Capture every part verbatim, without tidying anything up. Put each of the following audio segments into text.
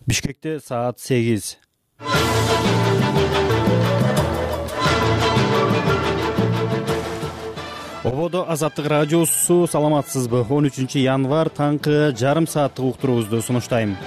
Бишкекте саат сегиз. Ободо Азаттык радиосу, саламатсызбы? он үчүнчү январь таңкы жарым сааттык уктуруубузду сунуштайм.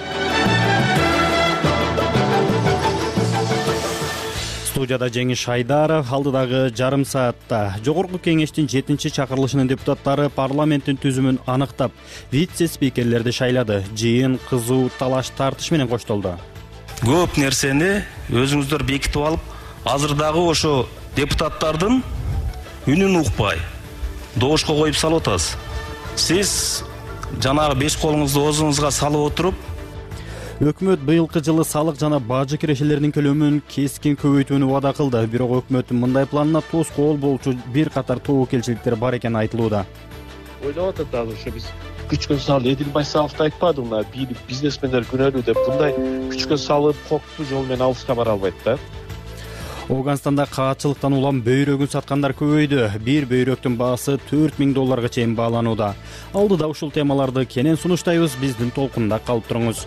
Студияда Жеңиш Айдаров. Алдыдагы жарым саатта Жогорку кеңештин жетинчи чакырылышынын депутаттары парламенттин түзүмүн аныктап, вице-спикерлерди шайлады. Жыйын кызуу талаш тартыш менен коштолду. Көп нерсени өзүңүздөр бекитип алып, азыр дагы ошо депутаттардын үнүн укпай доошко коюп салып атасыз. Сиз жанагы беш колуңузду оозуңузга салып отуруп, Өкмөт быйылкы жылы салык жана бажы кирешелеринин көлөмүн кескин көбөйтүүнү вада кылды. Бирок өкмөттүн мындай планына тоскоол болчу бир катар тобокелчиликтер бар экени айтылууда. Ойлоп атат азыр ушу биз күчкө салып, Эдил Байсаловду айтпадыңбы, бизнесмендер күнөөлүү деп, мындай күчкө салып, коктуу жол менен алыска бара албайт да. Ооганстанда каатчылыктан улам бөйрөгүн саткандар көбөйдү. Бир бөйрөктүн баасы төрт миң долларга чейин бааланууда. Алдыда ушул темаларды кенен сунуштайбыз, биздин толкунда калып туруңуз.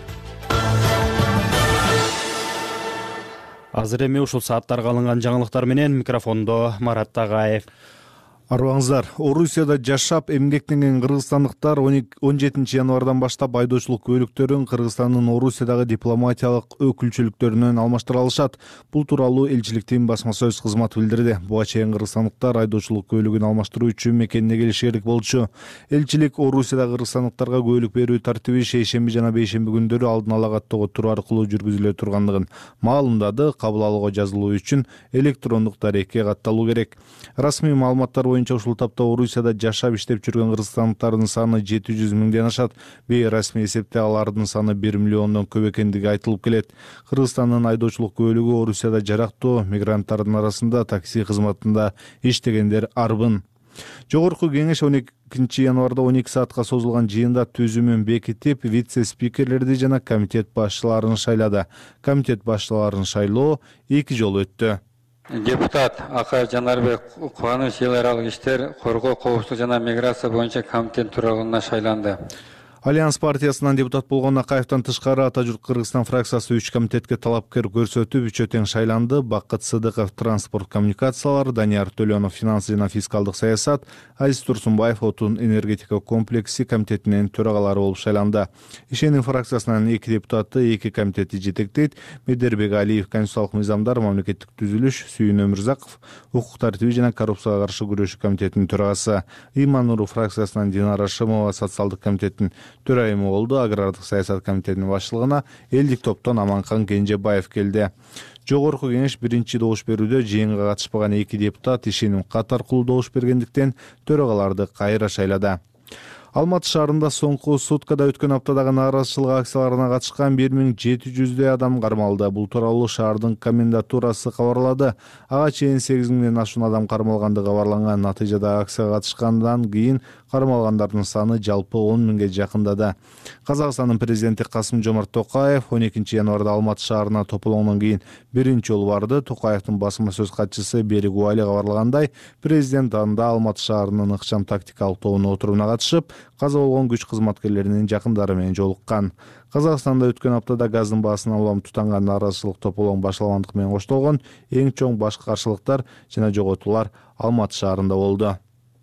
Азыр эми ушул сааттарга алынган жаңылыктар менен микрофондо Марат Тагаев. Арбаңыздар, Орусияда жашап эмгектенген кыргызстандыктар он жетинчи январдан баштап айдоочулук көлүктөрүн Кыргызстандын Орусиядагы дипломатиялык өкүлчүлүктөрүнөн алмаштыра алышат. Бул тууралуу элчиликтин басма сөз кызматы билдирди. Буга чейин кыргызстандыктар айдоочулук көлүгүн алмаштыруу үчүн мекенине келиши керек болчу. Элчилик Орусияда кыргызстандыктарга көлүк берүү тартиби шейшемби жана бейшемби күндөрү алдын ала каттоого туруу аркылуу жүргүзүлө тургандыгын маалымдады. Кабыл алууга жазылуу үчүн электрондук дарекке катталуу керек. Расмий маалыматтар боюнча ушул тапта Орусияда жашап иштеп жүргөн кыргызстандыктардын саны жети жүз миңден ашат. Бейрасмий эсепте алардын саны бир миллиондон көп экендиги айтылып келет. Кыргызстандын айдоочулук көлүгү Орусияда жарактуу мигранттардын арасында такси кызматында иштегендер арбын. Жогорку кеңеш он экинчи январда он эки саатка созулган жыйында түзүмүн бекитип, вице-спикерлерди жана комитет башчыларын шайлады. Комитет башчыларын шайлоо эки жолу өттү. Депутат Акаев Жанарбек Кубаныч эл аралык иштер, коргоо, коопсуздук жана миграция боюнча комитет төрагалыгына шайланды. Альянс партиясынан депутат болгон Акаевтан тышкары Ата журт Кыргызстан фракциясы үч комитетке талапкер көрсөтүп, үчөө тең шайланды. Бакыт Сыдыков транспорт коммуникациялар, Данияр Төлөнов финансы жана фискалдык саясат, Азиз Турсунбаев отун энергетика комплекси комитетинин төрагалары болуп шайланды. Ишеним фракциясынан эки депутаты эки комитетти жетектейт. Медербек Алиев конституциялык мыйзамдар, мамлекеттик түзүлүш, Сүйүн Өмүрзаков укук тартиби жана коррупцияга каршы күрөшүү комитетинин төрагасы. Иман Нуру фракциясынан Динара Шымова социалдык комитеттин төрайымы болду. Агрардык саясат комитетинин башчылыгына элдик топтон Аманкан Кенжебаев келди. Жогорку кеңеш биринчи добуш берүүдө жыйынга катышпаган эки депутат ишеним кат аркылуу добуш бергендиктен төрагаларды кайра шайлады. Алматы шаарында соңку суткада өткөн аптадагы нааразычылык акцияларына катышкан бир миң жети жүздөй адам кармалды. Бул тууралуу шаардын комендатурасы кабарлады. Ага чейин сегиз миңден ашуун адам кармалгандыгы кабарланган. Натыйжада акцияга катышкандан кийин кармалгандардын саны жалпы он миңге жакындады. Казакстандын президенти Касым-Жомарт Токаев он экинчи январда Алматы шаарына тополоңдон кийин биринчи жолу барды. Токаевдин басма сөз катчысы Берик Уали кабарлагандай, президент анда Алматы шаарынын ыкчам тактикалык тобунун отуруна катышып, каза болгон күч кызматкерлеринин жакындары менен жолуккан. Казакстанда өткөн аптада газдын баасынан улам тутанган нааразычылык тополоң башталгандык менен коштолгон эң чоң башкы каршылыктар жана жоготуулар Алматы шаарында болду.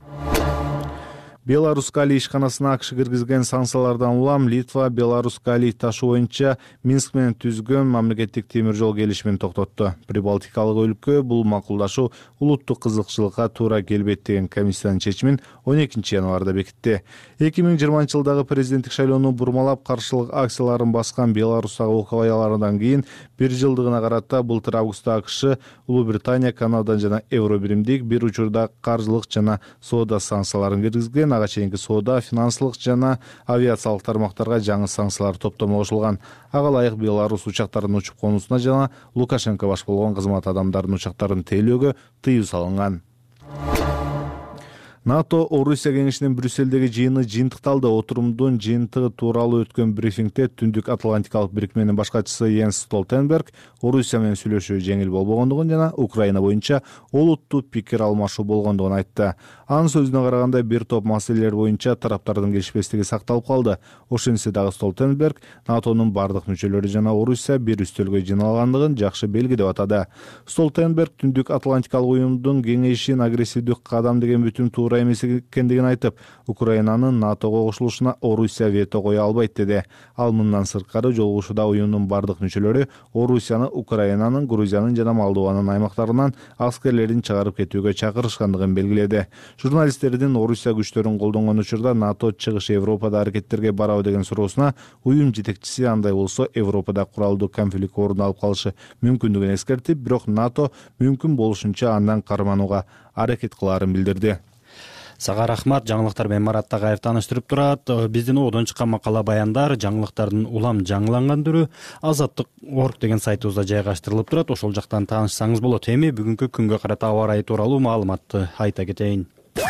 Беларусь Калий ишканасына АКШ киргизген санкциялардан улам Литва Беларусь Калий ташы боюнча Минск менен түзгөн мамлекеттик темир жол келишимин токтотту. Прибалтикалык өлкө бул макулдашуу улуттук кызыкчылыкка туура келбейт деген комиссиянын чечимин он экинчи январда бекитти. эки миң жыйырманчы жылдагы президенттик шайлоону бурмалап каршылык акцияларын баскан Беларустагы окуялардан кийин бир жылдыгына карата былтыр августта АКШ, Улуу Британия, Канада жана Евро биримдик бир учурда каржылык жана соода санкцияларын киргизген. Ага чейинки соода, финансылык жана авиациялык тармактарга жаңы санкциялар топтому кошулган. Ага ылайык Беларусь учактарынын учуп конуусуна жана Лукашенко баш болгон кызмат адамдарынын учактарын тейлөөгө тыюу салынган. НАТО Орусия кеңешинин Брюссельдеги жыйыны жыйынтыкталды. Отурумдун жыйынтыгы тууралуу өткөн брифингде Түндүк Атлантикалык бирикменин башкачысы Йенс Столтенберг Орусия менен сүйлөшүү жеңил болбогондугун жана Украина боюнча олуттуу пикир алмашуу болгондугун айтты. Анын сөзүнө караганда бир топ маселелер боюнча тараптардын келишпестиги сакталып калды. Ошентсе дагы Столтенберг НАТОнун бардык мүчөлөрү жана Орусия бир үстөлгө жыйналгандыгын жакшы белги деп атады. Столтенберг Түндүк Атлантикалык уюмдун кеңешин агрессивдүү кадам деген бүтүн туура эмес экендигин айтып, Украинанын НАТОго кошулушуна Орусия вето кое албайт деди. Ал мындан сырткары жолугушууда уюмдун бардык мүчөлөрү Орусияны Украинанын, Грузиянын жана Молдованын аймактарынан аскерлерин чыгарып кетүүгө чакырышкандыгын белгиледи. Журналисттердин Орусия күчтөрүн колдонгон учурда НАТО чыгыш Европада аракеттерге барабы деген суроосуна уюм жетекчиси андай болсо Европада куралдуу конфликт орун алып калышы мүмкүндүгүн эскертип, бирок НАТО мүмкүн болушунча андан карманууга аракет кылаарын билдирди. Сага рахмат. Жаңылыктар менен Марат Тагаев тааныштырып турат. Биздин одон чыккан макала баяндар жаңылыктардын улам жаңыланган түрү азаттык точка орг деген сайтыбызда жайгаштырылып турат. Ошол жактан таанышсаңыз болот. Эми бүгүнкү күнгө карата аба ырайы тууралуу маалыматты айта кетейин.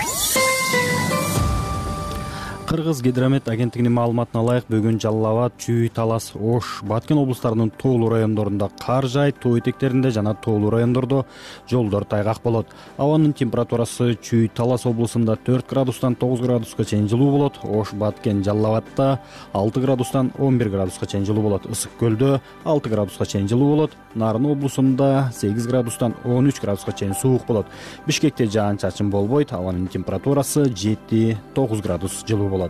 Кыргыз гидромет агенттигинин маалыматына ылайык, бүгүн Жалал Абад, Чүй, Талас, Ош, Баткен облустарынын тоолуу райондорунда кар жаайт, тоо этектеринде жана тоолуу райондордо жолдор тайгак болот. Абанын температурасы Чүй, Талас облусунда төрт градустан тогуз градуска чейин жылуу болот. Ош, Баткен, Жалал Абадта алты градустан он бир градуска чейин жылуу болот. Ысык көлдө алты градуска чейин жылуу болот. Нарын облусунда сегиз градустан он үч градуска чейин суук болот. Бишкекте жаан-чачын болбойт. Абанын температурасы жети тогуз градус жылуу болот.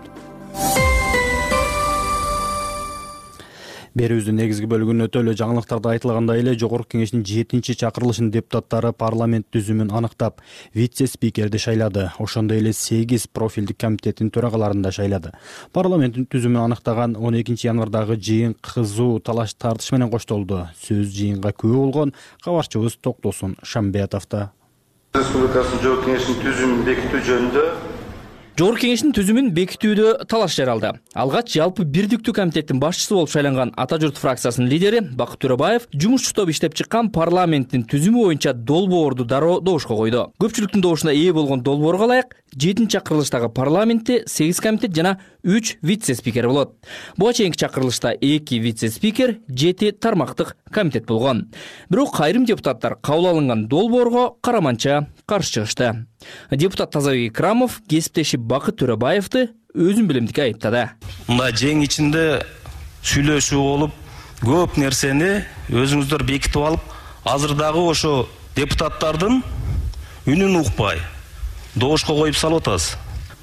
Берүүбүздүн негизги бөлүгүнүн өтө эле жаңылыктарда айтылгандай эле Жогорку кеңештин жетинчи чакырылышынын депутаттары парламент түзүмүн аныктап, вице-спикерди шайлады. Ошондой эле сегиз профилдик комитеттин төрагаларын да шайлады. Парламенттин түзүмүн аныктаган он экинчи январдагы жыйын кызуу талаш тартыш менен коштолду. Сөз жыйынга күбө болгон кабарчыбыз Токтосун Шамбетовдо. Республикасынын Жогорку кеңешинин түзүмүн бекитүү жөнүндө Жогорку кеңештин түзүмүн бекитүүдө талаш жаралды. Алгач жалпы бирдиктүү комитеттин башчысы болуп шайланган Ата журт фракциясынын лидери Бакыт Төрөбаев жумушчу топ иштеп чыккан парламенттин түзүмү боюнча долбоорду дароо добушка койду. Көпчүлүктүн добушуна ээ болгон долбоорго ылайык жетинчи чакырылыштагы парламентте сегиз комитет жана үч вице-спикер болот. Буга чейинки чакырылышта эки вице-спикер, жети тармактык комитет болгон. Бирок айрым депутаттар кабыл алынган долбоорго караманча каршы чыгышты. Депутат Тазабек Икрамов кесиптеши Бакыт Төрөбаевди өзүн билимдикке айыптады. Мына жең ичинде сүйлөшүү болуп, көп нерсени өзүңүздөр бекитип алып, азыр дагы ошо депутаттардын үнүн укпай, добушка коюп салып атасыз.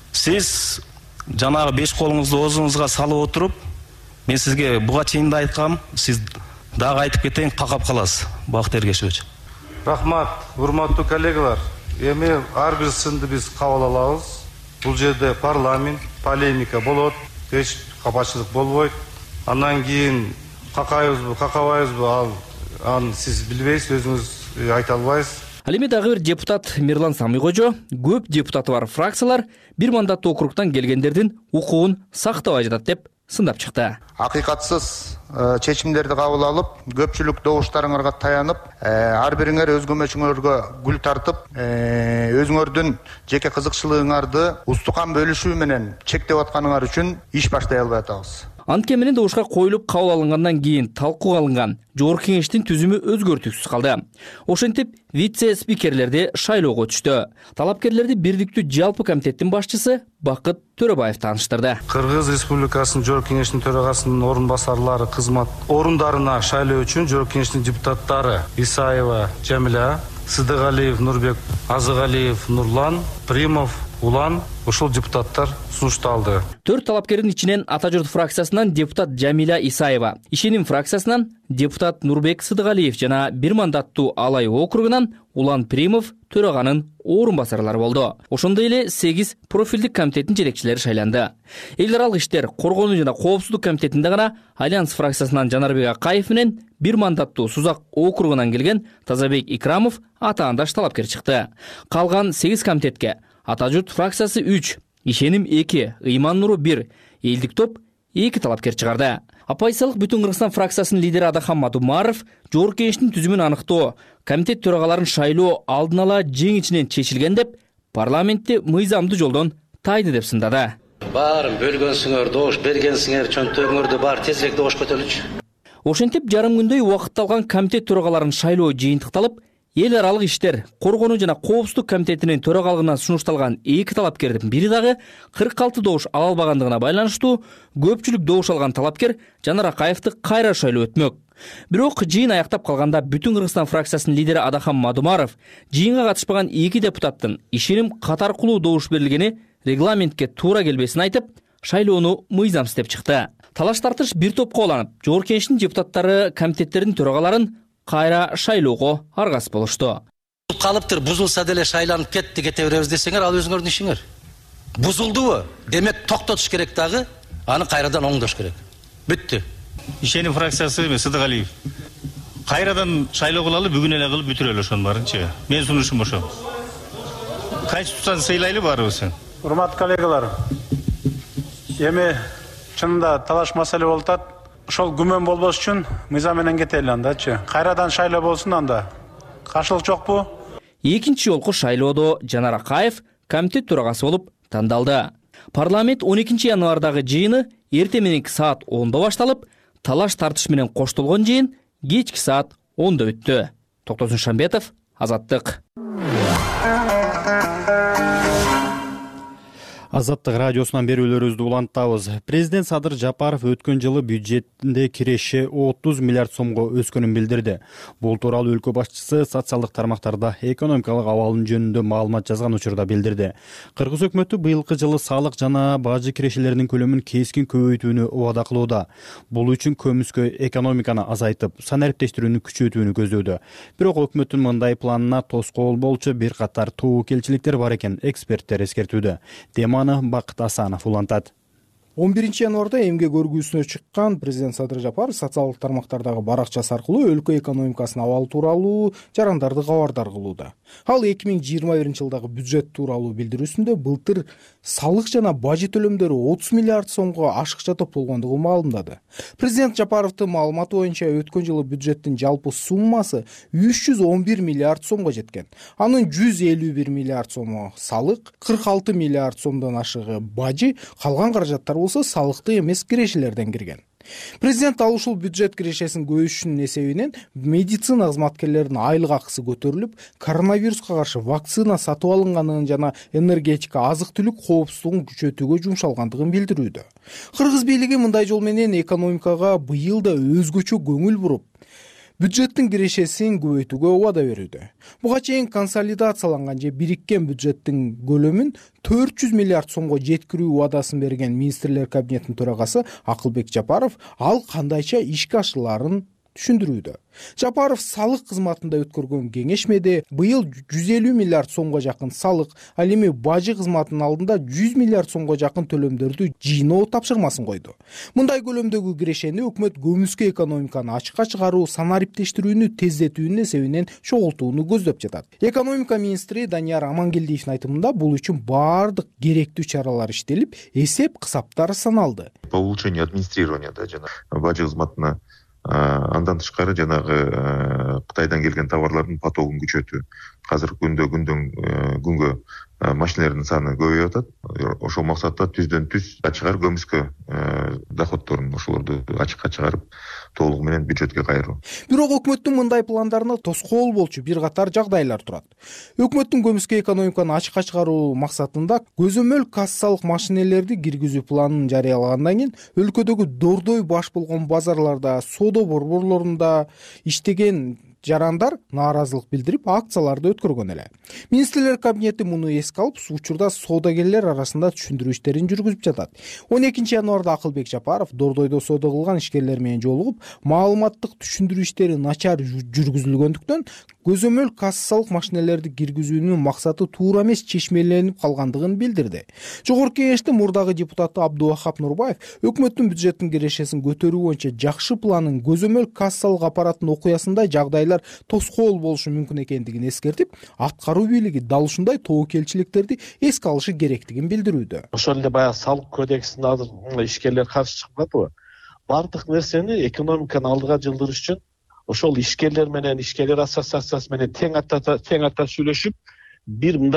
Сиз жанагы беш колуңузду оозуңузга салып отуруп, мен сизге буга чейин да айткам, сиз дагы айтып кетейин, какап каласыз. Бакыт Эргешевич. Рахмат, урматтуу коллегалар. Эми ар бир сынды биз кабыл алабыз. Бул жерде парламент, полемика болот, эч капачылык болбойт. Андан кийин какайбызбы, какабайбызбы, ал аны сиз билбейсиз, өзүңүз айта албайсыз. Ал эми дагы бир депутат Мирлан Самыйкожо көп депутаты бар фракциялар бир мандаттуу округтан келгендердин укугун сактабай жатат деп сындап чыкты. Акыйкатсыз чечимдерди кабыл алып, көпчүлүк добуштарыңарга таянып, ар бириңер өз көмөчүңөргө гүл тартып, өзүңөрдүн жеке кызыкчылыгыңарды устукан бөлүшүү менен чектеп атканыңар үчүн иш баштай албай атабыз. Антке менен добушка коюлуп кабыл алынгандан кийин талкууга алынган Жогорку кеңештин түзүмү өзгөртүүсүз калды. Ошентип вице-спикерлерди шайлоого өтүштү. Талапкерлерди бирдиктүү жалпы комитеттин башчысы Бакыт Төрөбаев тааныштырды. Кыргыз Республикасынын Жогорку кеңештин төрагасынын орун басарлары кызмат орундарына шайлоо үчүн Жогорку кеңештин депутаттары Исаева Жамиля, Сыдыгалиев Нурбек, Азыгалиев Нурлан, Примов Улан ошол депутаттар сунушталды. Төрт талапкердин ичинен Ата журт фракциясынан депутат Жамиля Исаева, Ишеним фракциясынан депутат Нурбек Сыдыгалиев жана бир мандаттуу Алай округунан Улан Примов төраганын орун басарлары болду. Ошондой эле сегиз профилдик комитеттин жетекчилери шайланды. Эл аралык иштер, коргонуу жана коопсуздук комитетинде гана Альянс фракциясынан Жанарбек Акаев менен бир мандаттуу Сузак округунан келген Тазабек Икрамов атаандаш талапкер чыкты. Калган сегиз комитетке Ата журт фракциясы үч, Ишеним эки, Ыйман Нуру бир, Элдик топ эки талапкер чыгарды. Апайсалык Бүтүн Кыргызстан фракциясынын лидери Адахан Мадумаров Жогорку кеңештин түзүмүн аныктоо, комитет төрагаларын шайлоо алдын ала жең ичинен чечилген деп парламентти мыйзамдуу жолдон тайды деп сындады. Баарын бөлгөнсүңөр, добуш бергенсиңер, чөнтөгүңөрдү бар тезирээк добуш көтөрүлчү. Ошентип жарым күндөй убакыт алган комитет төрагаларын шайлоо жыйынтыкталып, эл аралык иштер коргонуу жана коопсуздук комитетинин төрагалыгына сунушталган эки талапкердин бири дагы кырк алты добуш ала албагандыгына байланыштуу көпчүлүк добуш алган талапкер Жанар Акаевди кайра шайлоо өтмөк. Бирок жыйын аяктап калганда Бүтүн Кыргызстан фракциясынын лидери Адахан Мадумаров жыйынга катышпаган эки депутаттын ишеним катаркулуу добуш берилгени регламентке туура келбесин айтып, шайлоону мыйзамсыз деп чыкты. Талаш тартыш бир топко уланып, Жогорку Кеңештин депутаттары комитеттердин төрагаларын кайра шайлоого аргасыз болушту. Калыптыр, бузулса деле шайланып кетти, кете беребиз десеңер, ал өзүңөрдүн ишиңер. Бузулдубу? Демек токтотуш керек дагы, аны кайрадан оңдош керек. Бүттү. Ишеним фракциясы эме Сыдыгалиев. Кайрадан шайлоо кылалы, бүгүн эле кылып бүтүрөлү ошонун баарынчы. Мен сунушум ошо. Конституцияны сыйлайлы баарыбыз. Урматтуу коллегалар, эми чынында талаш маселе болуп атат. Ошол күмөн болбош үчүн мыйзам менен кетели андачы. Кайрадан шайлоо болсун анда. Каршылык жокпу? Экинчи жолку шайлоодо Жанар Акаев комитет төрагасы болуп тандалды. Парламент он экинчи январдагы жыйыны эртең мененки саат онда башталып, талаш тартыш менен коштолгон жыйын кечки саат онда өттү. Токтосун Шамбетов, Азаттык. Азаттык радиосунан берүүлөрүбүздү улантабыз. Президент Садыр Жапаров өткөн жылы бюджетинде киреши отуз миллиард сомго өскөнүн билдирди. Бул тууралуу өлкө башчысы социалдык тармактарда экономикалык абалын жөнүндө маалымат жазган учурда билдирди. Кыргыз өкмөтү быйылкы жылы салык жана бажы кирешелеринин көлөмүн кескин көбөйтүүнү убада кылууда. Бул үчүн көмүскө экономиканы азайтып, санариптештирүүнү күчөтүүнү көздөөдө. Бирок өкмөттүн мындай планына тоскоол болчу бир катар тобокелчиликтер бар экен, эксперттер эскертүүдө. Теманы Бакыт Асанов улантат. он биринчи январда эмгек өргүүсүнө чыккан президент Садыр Жапаров социалдык тармактардагы баракчасы аркылуу өлкө экономикасынын абалы тууралуу жарандарды кабардар кылууда. Ал эки миң жыйырма биринчи жылдагы бюджет тууралуу билдирүүсүндө былтыр салык жана бажы төлөмдөрү отуз миллиард сомго ашыкча топтолгондугун маалымдады. Президент Жапаровдун маалыматы боюнча өткөн жылы бюджеттин жалпы суммасы үч жүз он бир миллиард сомго жеткен. Анын жүз элүү бир миллиард сому салык, кырк алты миллиард сомдон ашыгы бажы, калган каражаттар болсо салыктык эмес кирешелерден кирген. Президент ал ушул бюджет кирешесин көбөйүшүнүн эсебинен медицина кызматкерлеринин айлык акысы көтөрүлүп, коронавируска каршы вакцина сатып алынганын жана энергетика, азык-түлүк коопсуздугун күчөтүүгө жумшалгандыгын билдирүүдө. Кыргыз бийлиги мындай жол менен экономикага быйыл да өзгөчө көңүл буруп, бюджеттин кирешесин көбөйтүүгө убада берүүдө. Буга чейин консолидацияланган же бириккен бюджеттин көлөмүн төрт жүз миллиард сомго жеткирүү убадасын берген министрлер кабинетинин төрагасы Акылбек Жапаров ал кандайча ишке ашырыларын түшүндүрүүдө. Жапаров салык кызматында өткөргөн кеңешмеде быйыл жүз элүү миллиард сомго жакын салык, ал эми бажы кызматынын алдында жүз миллиард сомго жакын төлөмдөрдү жыйноо тапшырмасын койду. Мындай көлөмдөгү кирешени өкмөт көмүскө экономиканы ачыкка чыгаруу, санариптештирүүнү тездетүүнүн эсебинен чогултууну көздөп жатат. Экономика министри Данияр Амангелдиевдин айтымында бул үчүн баардык керектүү чаралар иштелип, эсеп кысаптар саналды. По улучшению администрирования да жана бажы кызматына андан тышкары жанагы Кытайдан келген товарлардын потогун күчөтүү. Азыр күндө күндөн күнгө машиналардын саны көбөйүп атат. Ошол максатта түздөн түз ачыгар көмүскө доходдорун ошолорду ачыкка чыгарып, толугу менен бюджетке кайруу. Бирок өкмөттүн мындай пландарына тоскоол болчу бир катар жагдайлар турат. Өкмөттүн көмүскө экономиканы ачыкка чыгаруу максатында көзөмөл кассалык машинелерди киргизүү планын жарыялагандан кийин өлкөдөгү дордой баш болгон базарларда, соода борборлорунда иштеген жарандар нааразылык билдирип, акцияларды өткөргөн эле. Министрлер кабинети муну эске алып, учурда соодагерлер арасында түшүндүрүү иштерин жүргүзүп жатат. он экинчи январда Акылбек Жапаров дордойдо соода кылган ишкерлер менен жолугуп, маалыматтык түшүндүрүү иштери начар жүргүзүлгөндүктөн көзөмөл кассалык машинелерди киргизүүнүн максаты туура эмес чечмеленип калгандыгын билдирди. Жогорку Кеңештин мурдагы депутаты Абдувахап Нурбаев өкмөттүн бюджеттин кирешесин көтөрүү боюнча жакшы планын көзөмөл кассалык аппараттын окуясында жагдайлар тоскоол болушу мүмкүн экендигин эскертип, аткаруу бийлиги дал ушундай тобокелчиликтерди эске алышы керектигин билдирүүдө. Ошол эле баягы салык кодексине азыр ишкерлер каршы чыгып атпайбы? Бардык нерсени экономиканы алдыга жылдырыш үчүн ошол ишкерлер менен ишкерлер ассоциациясы менен тең ата тең ата сүйлөшүп, бир мындай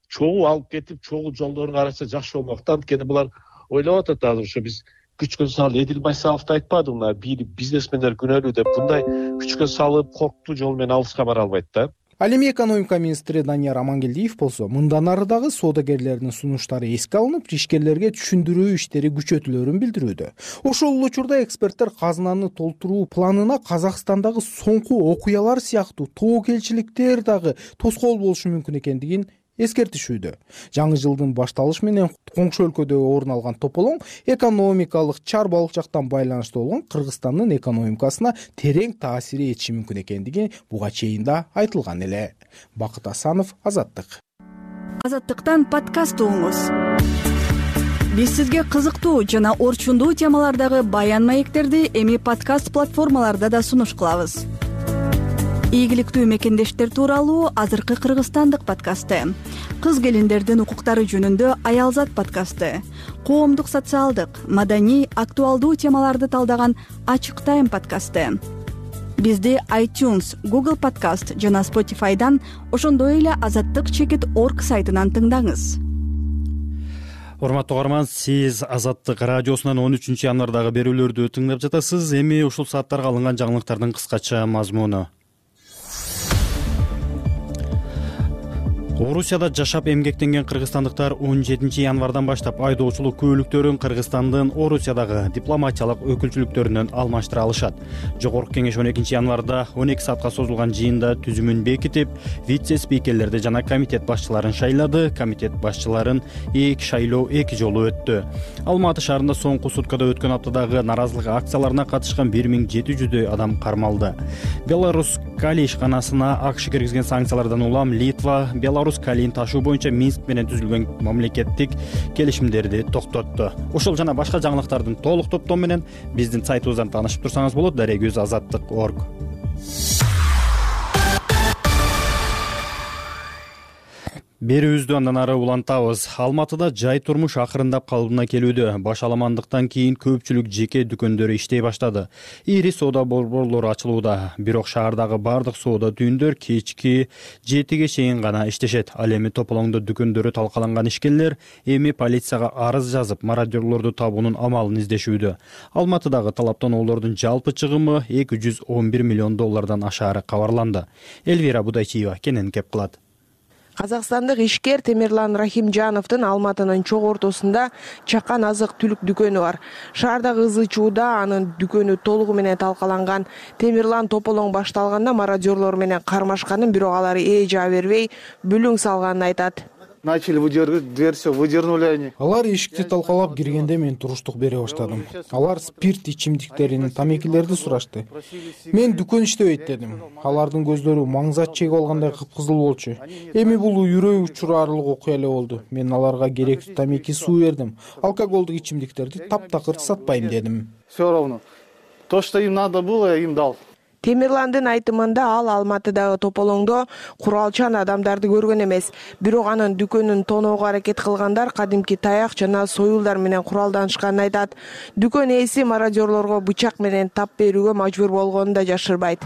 чогуу алып кетип чогуу жолдорун караса жакшы болмок да. Анткени булар ойлоп атат азыр ошо биз күчкө салып, Эдил Байсаловду айтпадыңбы, бийлик бизнесмендер күнөөлүү деп, мындай күчкө салып корктуу жол менен алыска бара албайт да. Ал эми экономика министри Данияр Амангелдиев болсо мындан ары дагы соодагерлердин сунуштары эске алынып, ишкерлерге түшүндүрүү иштери күчөтүлөрүн билдирүүдө. Ошол эле учурда эксперттер казынаны толтуруу планына Казакстандагы соңку окуялар сыяктуу тобокелчиликтер дагы тоскоол болушу мүмкүн экендигин эскертишүүдө. Жаңы жылдын башталышы менен коңшу өлкөдө орун алган тополоң экономикалык чарбалык жактан байланыштуу болгон Кыргызстандын экономикасына терең таасир этиши мүмкүн экендиги буга чейин да айтылган эле. Бакыт Асанов, Азаттык. Азаттыктан подкаст угуңуз. Биз сизге кызыктуу жана орчундуу темалардагы баян маектерди эми подкаст платформаларда да сунуш кылабыз. Ийгиликтүү мекендештер тууралуу азыркы кыргызстандык подкасты, кыз келиндердин укуктары жөнүндө Аялзат подкасты, коомдук социалдык, маданий, актуалдуу темаларды талдаган Ачык Тайм подкасты. Бизди iTunes, Google Podcast жана Spotify'дан, ошондой эле азаттык чекит точка орг сайтынан тыңдаңыз. Урматтуу угарман, сиз Азаттык радиосунан он үчүнчү январдагы берүүлөрдү тыңдап жатасыз. Эми ушул сааттарга алынган жаңылыктардын кыскача мазмуну. Орусияда жашап эмгектенген кыргызстандыктар он жетинчи январдан баштап айдоочулук күбөлүктөрүн Кыргызстандын Орусиядагы дипломатиялык өкүлчүлүктөрүнөн алмаштыра алышат. Жогорку кеңеш он экинчи январда он эки саатка созулган жыйында түзүмүн бекитип, вице-спикерлерди жана комитет башчыларын шайлады. Комитет башчыларын эки шайлоо эки жолу өттү. Алматы шаарында соңку суткада өткөн аптадагы наразылык акцияларына катышкан бир миң жети жүздөй адам кармалды. Беларусь Кали ишканасына АКШ киргизген санкциялардан улам Литва Беларусь Калийин ташуу боюнча Минск менен түзүлгөн мамлекеттик келишимдерди токтотту. Ошол жана башка жаңылыктардын толук топтому менен биздин сайтыбыздан таанышып турсаңыз болот. Дарегүз азаттык точка орг. Берүүбүздү андан ары улантабыз. Алматыда жай турмуш акырындап калыбына келүүдө. Башаламандыктан кийин көпчүлүк жеке дүкөндөрү иштей баштады. Ири соода борборлору ачылууда. Бирок шаардагы бардык соода түйүндөр кечки жетиге чейин гана иштешет. Ал эми тополоңдо дүкөндөрү талкаланган ишкерлер эми полицияга арыз жазып, мародёрлорду табуунун амалын издешүүдө. Алматыдагы талаптоолордун жалпы чыгымы эки жүз он бир миллион доллардан ашаары кабарланды. Элвира Будайчиева кенен кеп кылат. Казакстандык ишкер Темирлан Рахимжановдун Алматынын чок ортосунда чакан азык түлүк дүкөнү бар. Шаардагы ызы чууда анын дүкөнү толугу менен талкаланган. Темирлан тополоң башталганда мародёрлор менен кармашканын, бирок алар ээ жаа бербей бүлүң салганын айтат. Начали выдергивать дверь, все, выдернули они. Алар эшикти талкалап киргенде мен туруштук бере баштадым. Алар спирт ичимдиктерин, тамекилерди сурашты. Мен дүкөн иштебейт дедим. Алардын көздөрү маңзат чегип алгандай кыпкызыл болчу. Эми бул үрөй учурарлык окуя эле болду. Мен аларга керектүү тамеки суу бердим. Алкоголдук ичимдиктерди таптакыр сатпайм дедим. Все равно. То, что им надо было, я им дал. Темирландын айтымында ал Алматыдагы тополоңдо куралчан адамдарды көргөн эмес. Бирок анын дүкөнүн тоноого аракет кылгандар кадимки таяк жана союлдар менен куралданышканын айтат. Дүкөн ээси мародёрлорго бычак менен тап берүүгө мажбур болгонун да жашырбайт.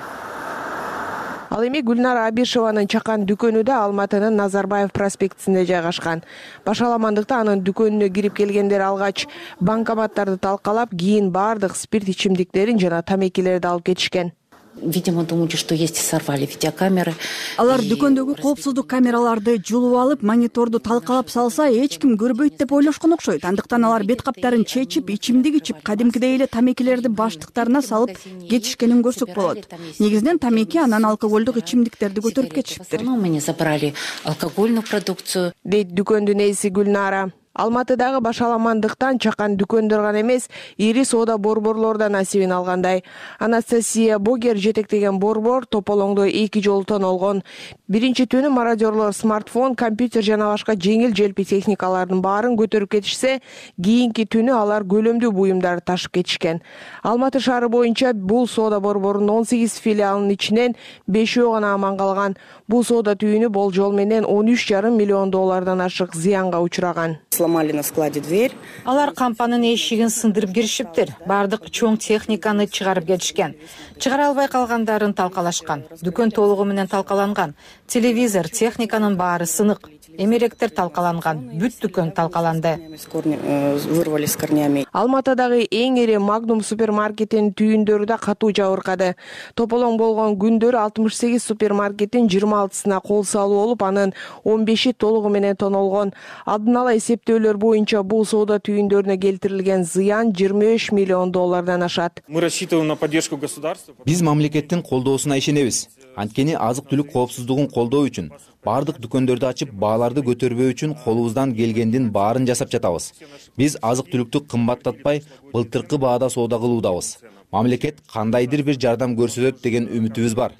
Ал эми Гүлнара Абишеванын чакан дүкөнү да Алматынын Назарбаев проспектисинде жайгашкан. Башаламандыкта анын дүкөнүнө кирип келгендер алгач банкоматтарды талкалап, кийин бардык спирт ичимдиктерин жана тамекилерди алып кетишкен. Видимо, думали, что есть, и сорвали видеокамеры. Алар дүкөндөгү коопсуздук камераларды жулуп алып, мониторду талкалап салса, эч ким көрбөйт деп ойлошкон окшойт. Андыктан алар бет каптарын чечип, ичимдик ичип, кадимкидей эле тамекилерди баштыктарына салып кетишкенин көрсөк болот. Негизинен тамеки, анан алкоголдук ичимдиктерди көтөрүп кетишиптир. Мы забрали алкогольную продукцию. Дейт дүкөндүн ээси Гүлнара. Алматыдагы башаламандыктан чакан дүкөндөр гана эмес, ири соода борборлор да насибин алгандай. Анастасия Богер жетектеген борбор тополоңдо эки жолу тонолгон. Биринчи түнү мародёрлор смартфон, компьютер жана башка жеңил желпи техникалардын баарын көтөрүп кетишсе, кийинки түнү алар көлөмдүү буюмдарды ташып кетишкен. Алматы шаары боюнча бул соода борборунун он сегиз филиалынын ичинен бешөө гана аман калган. Бул соода түйүнү болжол менен он үч жарым миллион доллардан ашык зыянга учураган. Сломали на складе дверь. Алар кампанын эшигин сындырып киришиптир. Бардык чоң техниканы чыгарып кетишкен. Чыгара албай калгандарын талкалашкан. Дүкөн толугу менен талкаланган. Телевизор, техниканын баары сынык. эмеректер талкаланган, бүт дүкөн талкаланды. Вырвали с корнями. Алматыдагы эң ири Магнум супермаркетинин түйүндөрү да катуу жабыркады. Тополоң болгон күндөр алтымыш сегиз супермаркеттин жыйырма алтысына кол салуу болуп, анын он беши толугу менен тонолгон. Алдын ала эсептөөлөр боюнча бул соода түйүндөрүнө келтирилген зыян жыйырма үч миллион доллардан ашат. Мы рассчитываем на поддержку государства. Биз мамлекеттин колдоосуна ишенебиз. Анткени азык-түлүк коопсуздугун колдоо үчүн, бардык дүкөндөрдү ачып, бааларды көтөрбөө үчүн колубуздан келгендин баарын жасап жатабыз. Биз азык-түлүктү кымбаттатпай, былтыркы баада соода кылуудабыз. Мамлекет кандайдыр бир жардам көрсөтөт деген үмүтүбүз бар.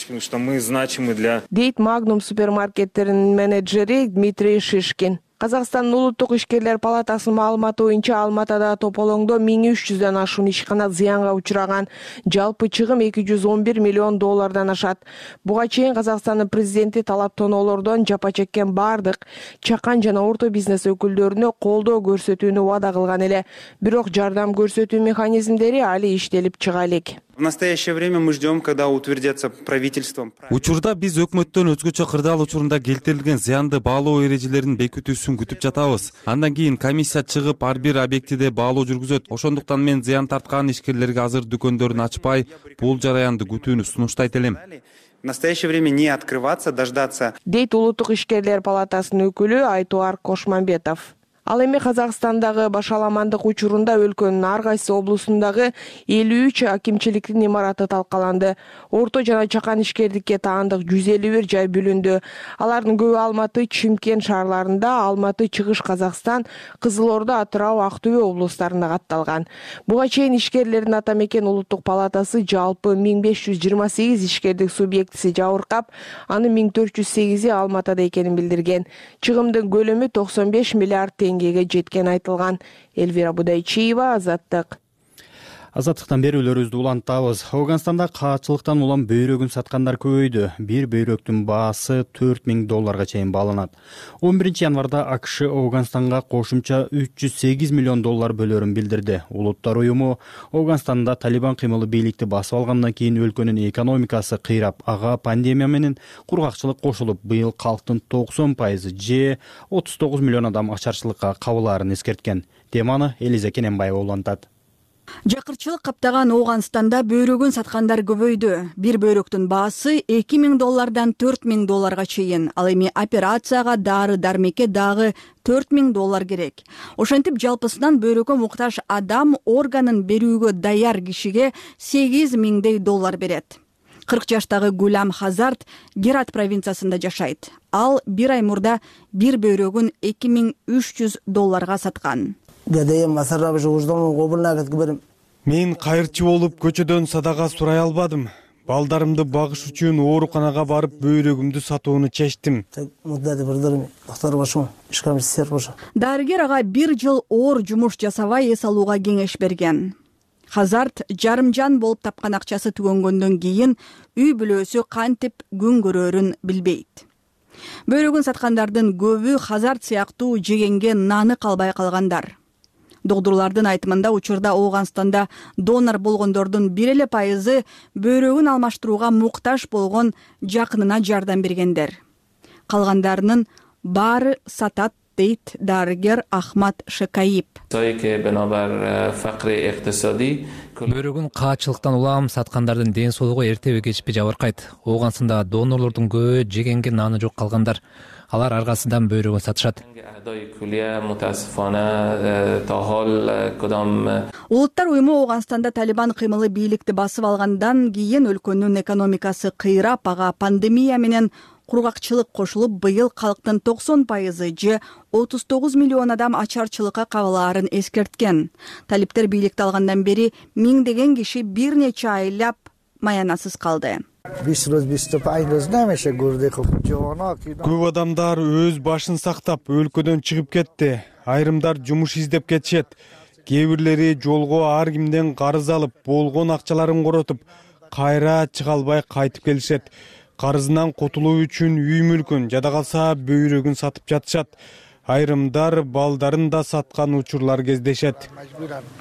Дейт Магнум супермаркеттеринин менеджери Дмитрий Шишкин. Казакстандын улуттук ишкерлер палатасынын маалыматы боюнча Алматыда тополоңдо миң үч жүздөн ашуун ишкана зыянга учураган. Жалпы чыгым эки жүз он бир миллион доллардан ашат. Буга чейин Казакстандын президенти талап тоноолордон жапа чеккен бардык чакан жана орто бизнес өкүлдөрүнө колдоо көрсөтүүнү убада кылган эле. Бирок жардам көрсөтүү механизмдери али иштелип чыга элек. В настоящее время мы ждем, когда утвердятся правительством. Учурда биз өкмөттөн өзгөчө кырдаал учурунда келтирилген зыянды баалоо эрежелерин бекитүүсүн күтүп жатабыз. Андан кийин комиссия чыгып, ар бир объектиде баалоо жүргүзөт. Ошондуктан мен зыян тарткан ишкерлерге азыр дүкөндөрүн ачпай, бул жараянды күтүүнү сунуштайт элем. В настоящее время не открываться, дождаться. Дейт улуттук ишкерлер палатасынын өкүлү Айтуар Кошмамбетов. Ал эми Казакстандагы башаламандык учурунда өлкөнүн ар кайсы облусундагы элүү үч акимчиликтин имараты талкаланды. Орто жана чакан ишкердикке таандык жүз элүү бир жай бүлүндү. Алардын көбү Алматы, Чымкент шаарларында, Алматы, Чыгыш Казакстан, Кызыл Орда, Атырау, Актөбө облустарында катталган. Буга чейин ишкерлердин ата мекен улуттук палатасы жалпы миң беш жүз жыйырма сегиз ишкердик субъектиси жабыркап, анын миң төрт жүз сегизи Алматыда экенин билдирген. Чыгымдын көлөмү токсон беш миллиард теңге жеткен айтылган. Эльвира Будайчиева, Азаттык. Азаттыктан берүүлөрүбүздү улантабыз. Ауганстанда каачылыктан улам бөйрөгүн саткандар көбөйдү. Бир бөйрөктүн баасы төрт миң долларга чейин бааланат. он биринчи январда АКШ Ауганстанга кошумча үч жүз сегиз миллион доллар бөлөрүн билдирди. Улуттар уюму Ауганстанда Талибан кыймылы бийликти басып алгандан кийин өлкөнүн экономикасы кыйрап, ага пандемия менен кургакчылык кошулуп, быйыл калктын токсон пайызы же отуз тогуз миллион адам ачарчылыкка кабылаарын эскерткен. Теманы Элиза Кененбаева улантат. Жакырчылык каптаган Ауганстанда бөйрөгүн саткандар көбөйдү. Бир бөйрөктүн баасы эки миң доллардан төрт миң долларга чейин. Ал эми операцияга дары дармекке дагы төрт миң доллар керек. Ошентип жалпысынан бөйрөгкө муктаж адам органын берүүгө даяр кишиге сегиз миңдей доллар берет. кырк жаштагы Гулам Хазарт Герат провинциясында жашайт. Ал бир ай мурда бир бөйрөгүн эки миң үч жүз долларга саткан. Мен кайырчы болуп көчөдөн садага сурай албадым. Балдарымды багыш үчүн ооруканага барып бөйрөгүмдү сатууну чечтим. Дарыгер ага бир жыл оор жумуш жасабай эс алууга кеңеш берген. Хазарт жарымжан болуп тапкан акчасы түгөнгөндөн кийин үй бүлөсү кантип күн көрөрүн билбейт. Бөйрөгүн саткандардын көбү Хазарт сыяктуу жегенге наны калбай калгандар. Докторлардын айтымында учурда Ауганстанда донор болгондордун бир эле пайызы бөйрөгүн алмаштырууга муктаж болгон жакынына жардам бергендер. Калгандарынын баары сатат дейт дарыгер Ахмат Шекаип. Бөйрөгүн каачылыктан улам саткандардын ден соолугу эртеби кечпи жабыркайт. Ауганстанда донорлордун көбү жегенге наны жок калгандар. Алар аргасынан бөйрөгүн сатышат. Улуттар уюму Ауганстанда Талибан кыймылы бийликти басып алгандан кийин өлкөнүн экономикасы кыйрап, ага пандемия менен кургакчылык кошулуп, быйыл калктын токсон пайызы же отуз тогуз миллион адам ачарчылыкка кабылаарын эскерткен. Талиптер бийликти алгандан бери миңдеген киши бир нече айлап маянасыз калды. Көп адамдар өз башын сактап өлкөдөн чыгып кетти. Айрымдар жумуш издеп кетишет. Кээ бирлери жолго ар кимден карыз алып, болгон акчаларын коротуп, кайра чыга албай кайтып келишет. Карызынан котулуу үчүн үй мүлкүн, жада калса бөйрөгүн сатып жатышат. Айрымдар балдарын да саткан учурлар кездешет.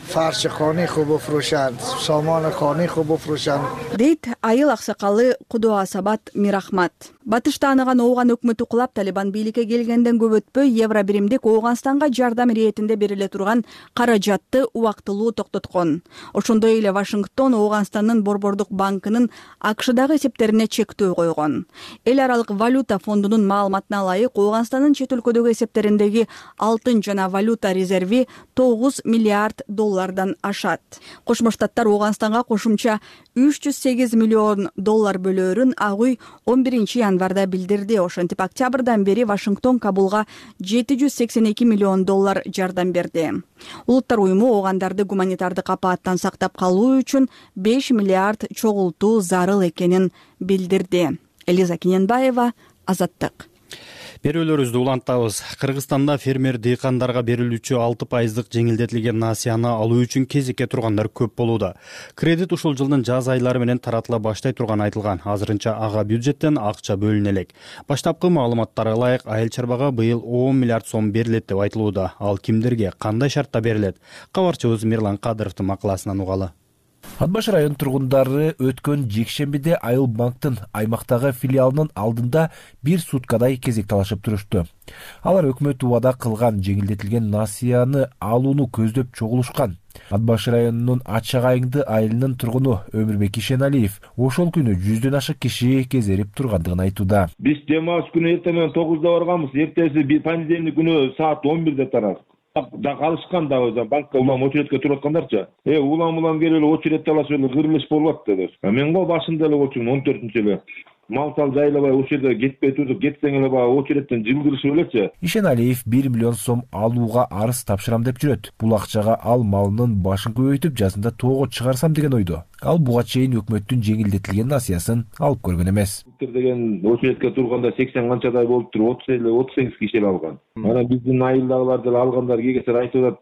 فرش خانه خوب بفروشند، سامان خانه خوب بفروشند. дейт айыл аксакалы Кудуа Сабат Мирахмат. Батышта аныган ооган өкмөтү кулап Талибан бийликке келгенден көп өтпөй евро биримдик Ооганстанга жардам иретинде бериле турган каражатты убактылуу токтоткон. Ошондой эле Вашингтон Ооганстандын Борбордук банкынын АКШдагы эсептерине чектөө койгон. Эл аралык валюта фондунун маалыматына ылайык Ооганстандын чет өлкөдөгү эсептериндеги алтын жана валюта резерви тогуз миллиард доллардан ашат. Кошмо Штаттар Ооганстанга кошумча үч жүз сегиз миллион доллар бөлөөрүн ак үй он биринчи январда билдирди. Ошентип октябрдан бери Вашингтон Кабулга жети жүз сексен эки миллион доллар жардам берди. Улуттар уюму оогандарды гуманитардык апааттан сактап калуу үчүн беш миллиард чогултуу зарыл экенин билдирди. Элиза Киненбаева, Азаттык. Берүүлөрүбүздү улантабыз. Кыргызстанда фермер дыйкандарга берилүүчү алты пайыздык жеңилдетилген насыяны алуу үчүн кезекке тургандар көп болууда. Кредит ушул жылдын жаз айлары менен таратыла баштай турган айтылган. Азырынча ага бюджеттен акча бөлүнө элек. Баштапкы маалыматтарга ылайык айыл чарбага быйыл он миллиард сом берилет деп айтылууда. Ал кимдерге, кандай шартта берилет? Кабарчыбыз Мирлан Кадыровдун макаласынан угалы. Ат баш район тургундары өткөн жекшембиде Айыл банктын аймактагы филиалынын алдында бир суткадай кезек талашып турушту. Алар өкмөт убада кылган жеңилдетилген насыяны алууну көздөп чогулушкан. Ат баш районунун Ачак айыңды айылынын тургуну Өмүрбек Ишеналиев ошол күнү жүздөн ашык киши кезерип тургандыгын айтууда. Биз дем алыш күнү эртең менен тогузда барганбыз, эртеси понедельник күнү саат он бирде тарадык. Да калышкан дагы банкка улам очередке туруп аткандарчы. Э улам улам келип эле очередте алаш эле кырылыш болуп атты деп. Мен го башында эле болчумун он төртүнчү эле. Мал сал жайлабай ошол жерде кетпей турдук, кетсең эле баягы очередтен жылдырышып элечи. Ишеналиев бир миллион сом алууга арыз тапшырам деп жүрөт. Бул акчага ал малынын башын көбөйтүп, жазында тоого чыгарсам деген ойдо. Ал буга чейин өкмөттүн жеңилдетилген насыясын алып көргөн эмес. Деген очередке турганда сексен канчадай болуптур, отуз эле отуз сегиз киши эле алган. Анан биздин айылдагылар деле алгандар кегесер айтып атат.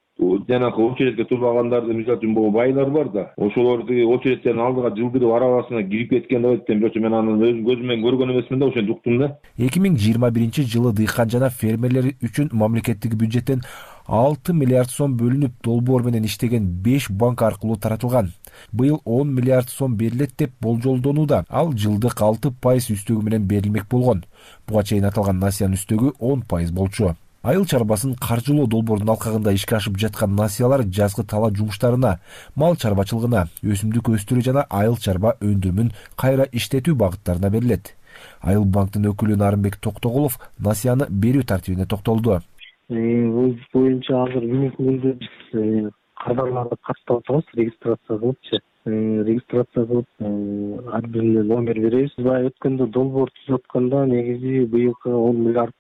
Жанагы очередке турбагандарды мисалы үчүн бул байлар бар да. Ошолорду очередтен алдыга жылдырып арабасына кирип кеткен деп айтты. Бирок мен аны өз көзүмөн көргөн эмесмин да, ошентип уктум да. эки миң жыйырма биринчи жылы дыйкан жана фермерлер үчүн мамлекеттик бюджеттен алты миллиард сом бөлүнүп, долбоор менен иштеген беш банк аркылуу таратылган. Быйыл он миллиард сом берилет деп болжолдонууда. Ал жылдык алты пайыз үстөгү менен берилмек болгон. Буга чейин аталган насыянын үстөгү он пайыз болчу. Айыл чарбасын каржылоо долбоорунун алкагында ишке ашып жаткан насыялар жазгы тала жумуштарына, мал чарбачылыгына, өсүмдүк өстүрүү жана айыл чарба өндүрүмүн кайра иштетүү багыттарына берилет. Айыл банктын өкүлү Нарымбек Токтогулов насыяны берүү тартибине токтолду. Өз боюнча азыр бүгүнкү күндө биз кардарларды каттап атабыз, регистрация кылыпчы. Регистрация кылып, ар бирине номер беребиз. Баягы өткөндө долбоор түзүп атканда негизи быйылкы он миллиард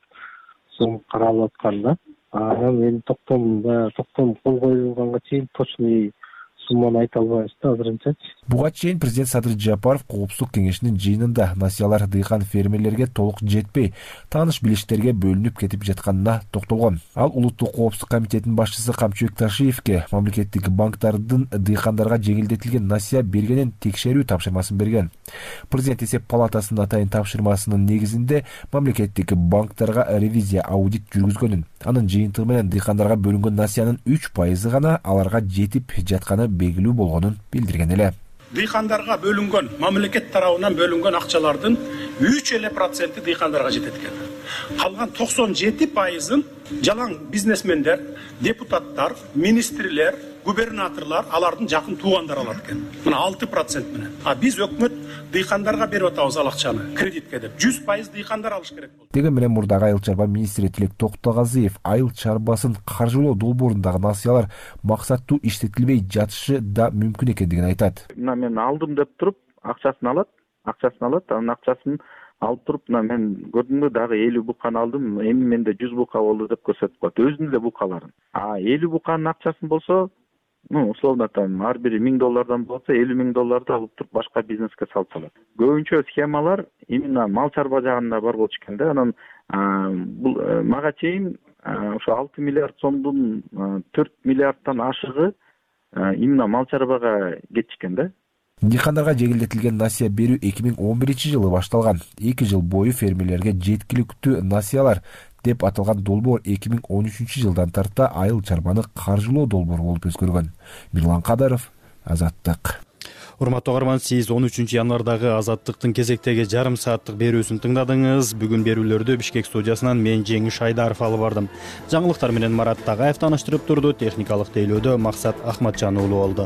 сом каралып атканда, анан мен токтом, токтом кол коюлганга чейин точный сумманы айта албайбыз да азырынча. Буга чейин президент Садыр Жапаров Коопсуздук кеңешинин жыйынында насыялар дыйкан фермерлерге толук жетпей, тааныш билиштерге бөлүнүп кетип жатканына токтолгон. Ал Улуттук коопсуздук комитетинин башчысы Камчыбек Ташиевке мамлекеттик банктардын дыйкандарга жеңилдетилген насыя бергенин текшерүү тапшырмасын берген. Президент эсеп палатасынын атайын тапшырмасынын негизинде мамлекеттик банктарга ревизия аудит жүргүзгөнүн, анын жыйынтыгы менен дыйкандарга бөлүнгөн насыянын үч пайызы гана аларга жетип жатканы белгилүү болгонун билдирген эле. Дыйкандарга бөлүнгөн, мамлекет тарабынан бөлүнгөн акчалардын үч эле проценти дыйкандарга жетет экен. Калган токсон жети пайызын жалаң бизнесмендер, депутаттар, министрлер, губернаторлар, алардын жакын туугандары алат экен. Мына алты процент менен. А биз өкмөт дыйкандарга берип атабыз ал акчаны кредитке деп. жүз пайыз дыйкандар алыш керек болду. Деген менен мурдагы айыл чарба министри Тилек Токтогазиев айыл чарбасын каржылоо долбоорундагы насыялар максаттуу иштетилбей жатышы да мүмкүн экендигин айтат. Мына мен алдым деп туруп акчасын алат, акчасын алат, анын акчасын алып туруп, мына мен көрдүмбү дагы элүү буканы алдым, эми менде жүз бука болду деп көрсөтүп коет, өзүнүн эле букаларын. А элүү буканын акчасын болсо, ну, условно там ар бири миң доллардан болсо, элүү миң долларды алып туруп башка бизнеске салып салат. Көбүнчө схемалар именно мал чарба жагында бар болчу экен да. Анан бул мага чейин ошо алты миллиард сомдун төрт миллиардтан ашыгы именно мал чарбага кетишкен да. Дыйкандарга жеңилдетилген насыя берүү эки миң он биринчи жылы башталган. эки жыл бою фермерлерге жеткиликтүү насыялар деп аталган долбоор эки миң он үчүнчү жылдан тарта айыл чарбаны каржылоо долбоору болуп өзгөргөн. Мирлан Кадаров, Азаттык. Урматтуу угарман, сиз он үчүнчү январдагы Азаттыктын кезектеги жарым сааттык берүүсүн тыңдадыңыз. Бүгүн берүүлөрдү Бишкек студиясынан мен Жеңиш Айдаров алып бардым. Жаңылыктар менен Марат Тагаев тааныштырып турду. Техникалык тейлөөдө Максат Ахматжан уулу болду.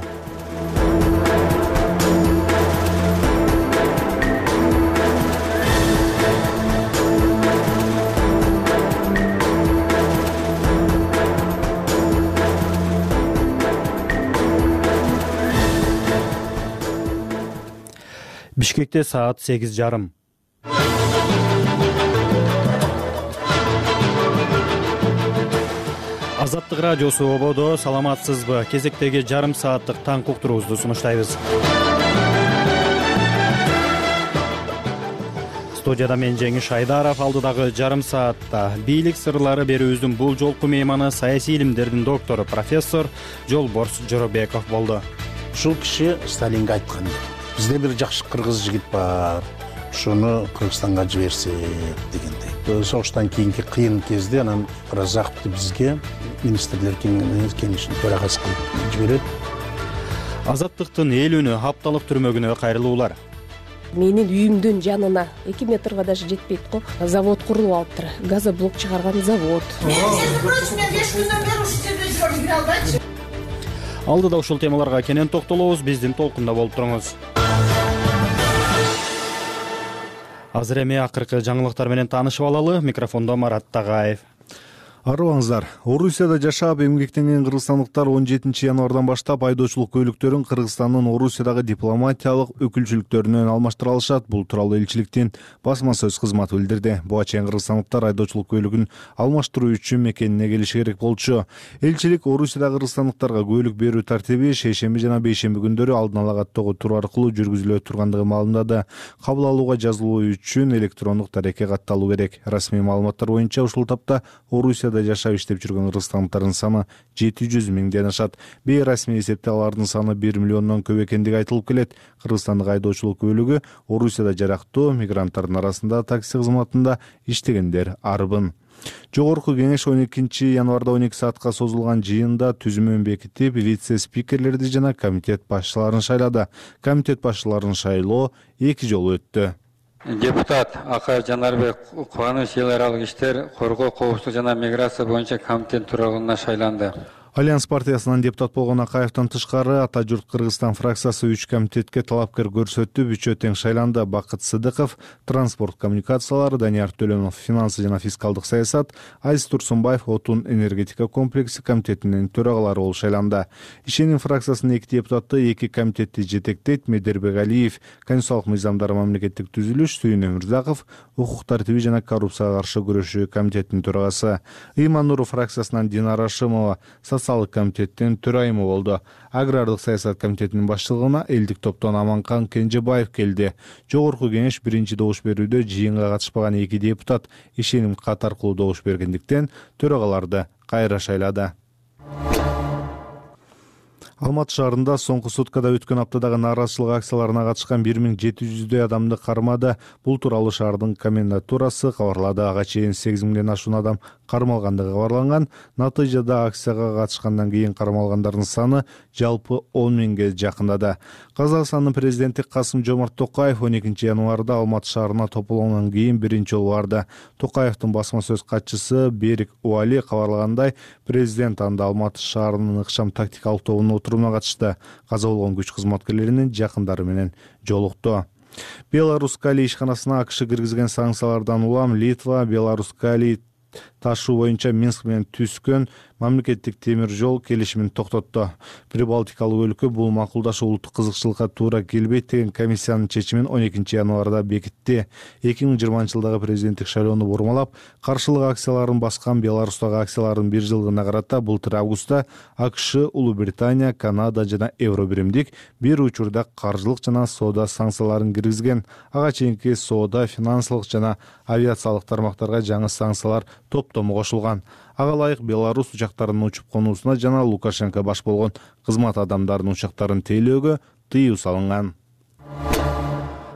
Бишкекте саат сегиз жарым. Азаттык радиосу ободо. Саламатсызбы? Кезектеги жарым сааттык таң уктуруубузду сунуштайбыз. Студияда мен Жеңиш Айдаров. Алдыдагы жарым саатта бийлик сырлары берүүбүздүн бул жолку мейманы саясий илимдердин доктору профессор Жолборс Жоробеков болду. Ушул киши Сталинге айткан: бизде бир жакшы кыргыз жигит бар, ошону Кыргызстанга жиберсек дегендей. Согуштан кийинки кыйын кезде анан Разаковду бизге министрлер кеңешинин төрагасы кылып жиберет. Азаттыктын эл үнү апталык түрмөгүнө кайрылуулар. Менин үйүмдүн жанына эки метрге даже жетпейт го. Завод курулуп алыптыр. Газоблок чыгарган завод. Алдыда ушул темаларга кенен токтолобуз. Биздин толкунда болуп туруңуз. Азыр эми акыркы жаңылыктар менен таанышып алалы. Микрофондо Марат Тагаев. Арыбаңыздар. Орусияда жашап эмгектенген кыргызстандыктар он жетинчи январдан баштап айдоочулук көлүктөрүн Кыргызстандын Орусиядагы дипломатиялык өкүлчүлүктөрүнөн алмаштыра алышат. Бул тууралуу элчиликтин басма сөз кызматы билдирди. Буга чейин кыргызстандыктар айдоочулук көлүгүн алмаштыруу үчүн мекенине келиши керек болчу. Элчилик Орусиядагы кыргызстандыктарга көлүк берүү тартиби шейшемби жана бейшемби күндөрү алдын ала каттоого тур аркылуу жүргүзүлө тургандыгы маалымдады. Кабыл алууга жазылуу үчүн электрондук дарекке катталуу керек. Расмий маалыматтар боюнча ушул тапта Орусияда жашап иштеп жүргөн кыргызстандыктардын саны жети жүз миңден ашат. Бейрасмий эсепте алардын саны бир миллиондон көп экендиги айтылып келет. Кыргызстандык айдоочулук көлүгү Орусияда жарактуу мигранттардын арасында такси кызматында иштегендер арбын. Жогорку кеңеш он экинчи январда он эки саатка созулган жыйында түзүмөн бекитип, вице-спикерлерди жана комитет башчыларын шайлады. Комитет башчыларын шайлоо эки жолу өттү. Депутат Акай Жанарбек Кубаныч эл аралык иштер, коргоо, коопсуздук жана миграция боюнча комитет төрагасына шайланды. Альянс партиясынан депутат болгон Акаевден тышкары Ата журт Кыргызстан фракциясы үч комитетке талапкер көрсөтүп, үчөө тең шайланды. Бакыт Сыдыков транспорт коммуникациялары, Данияр Төлөнов финансы жана фискалдык саясат, Азиз Турсунбаев отун энергетика комплекси комитетинин төрагалары болуп шайланды. Ишеним фракциясынын эки депутаты эки комитетти жетектейт. Медербек Алиев конституциялык мыйзамдар мамлекеттик түзүлүш, Сүйүн Өмүрзаков укук тартиби жана коррупцияга каршы күрөшүү комитетинин төрагасы, Ыйман Нуров фракциясынан Динара Ашымова социалдык комитеттин төрайымы болду. Агрардык саясат комитетинин башчылыгына элдик топтон Аманкан Кенжебаев келди. Жогорку кеңеш биринчи добуш берүүдө жыйынга катышпаган эки депутат ишеним кат аркылуу добуш бергендиктен төрагаларды кайра шайлады. Алматы шаарында соңку суткада өткөн аптадагы нааразычылык акцияларына катышкан бир миң жети жүздөй адамды кармады. Бул тууралуу шаардын комендатурасы кабарлады. Ага чейин сегиз миңден ашуун адам кармалгандыгы кабарланган. Натыйжада акцияга катышкандан кийин кармалгандардын саны жалпы он миңге жакындады. Казакстандын президенти Касым Жомарт Токаев он экинчи январда Алматы шаарына тополгондон кийин биринчи жолу барды. Токаевдин басма сөз катчысы Берик Уали кабарлагандай, президент анда Алматы шаарынын ыкчам тактикалык тобунун отурумуна катышты. Каза болгон күч кызматкерлеринин жакындары менен жолукту. Беларусь Кали ишканасына АКШ киргизген санкциялардан улам Литва Беларусь Кали ташуу боюнча Минск менен түзгөн мамлекеттик темир жол келишимин токтотту. Прибалтикалык өлкө бул макулдашуу улуттук кызыкчылыкка туура келбейт деген комиссиянын чечимин он экинчи январда бекитти. эки миң жыйырманчы жылдагы президенттик шайлоону бурмалап, каршылык акцияларын баскан Беларустагы акциялардын бир жылдыгына карата былтыр августта АКШ, Улуу Британия, Канада жана Евро биримдик бир учурда каржылык жана соода санкцияларын киргизген. Ага чейинки соода, финансылык жана авиациялык тармактарга жаңы санкциялар топтому кошулган. Ага ылайык Беларусь учактарынын учуп конуусуна жана Лукашенко баш болгон кызмат адамдарынын учактарын тейлөөгө тыюу салынган.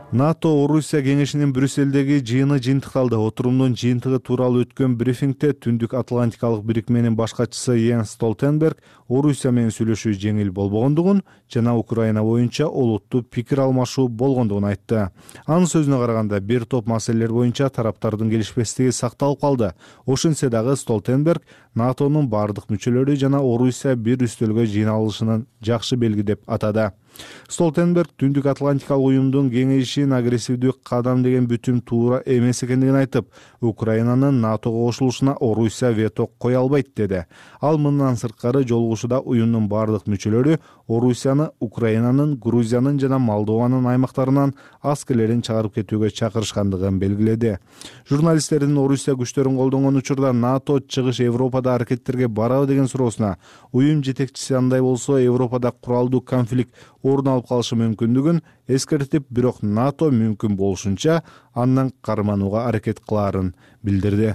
НАТО Орусия кеңешинин Брюссельдеги жыйыны жыйынтык алды. Отурумдун жыйынтыгы тууралуу өткөн брифингде Түндүк Атлантикалык бирикменин башкачысы Йенс Столтенберг Орусия менен сүйлөшүү жеңил болбогондугун жана Украина боюнча олуттуу пикир алмашуу болгондугун айтты. Анын сөзүнө караганда бир топ маселелер боюнча тараптардын келишпестиги сакталып калды. Ошентсе дагы Столтенберг НАТОнун бардык мүчөлөрү жана Орусия бир үстөлгө жыйналышынын жакшы белги деп атады. Столтенберг Түндүк Атлантикалык уюмдун кеңейишин агрессивдүү кадам деген бүтүм туура эмес экендигин айтып, Украинанын НАТОго кошулушуна Орусия вето кое албайт деди. Ал мындан сырткары жолугушууда уюмдун бардык мүчөлөрү Орусияны Украинанын, Грузиянын жана Молдованын аймактарынан аскерлерин чыгарып кетүүгө чакырышкандыгын белгиледи. Журналисттердин Орусия күчтөрүн колдонгон учурда НАТО чыгыш Европада аракеттерге барабы деген суроосуна уюм жетекчиси андай болсо Европада куралдуу конфликт орун алып калышы мүмкүндүгүн эскертип, бирок НАТО мүмкүн болушунча андан карманууга аракет кылаарын билдирди.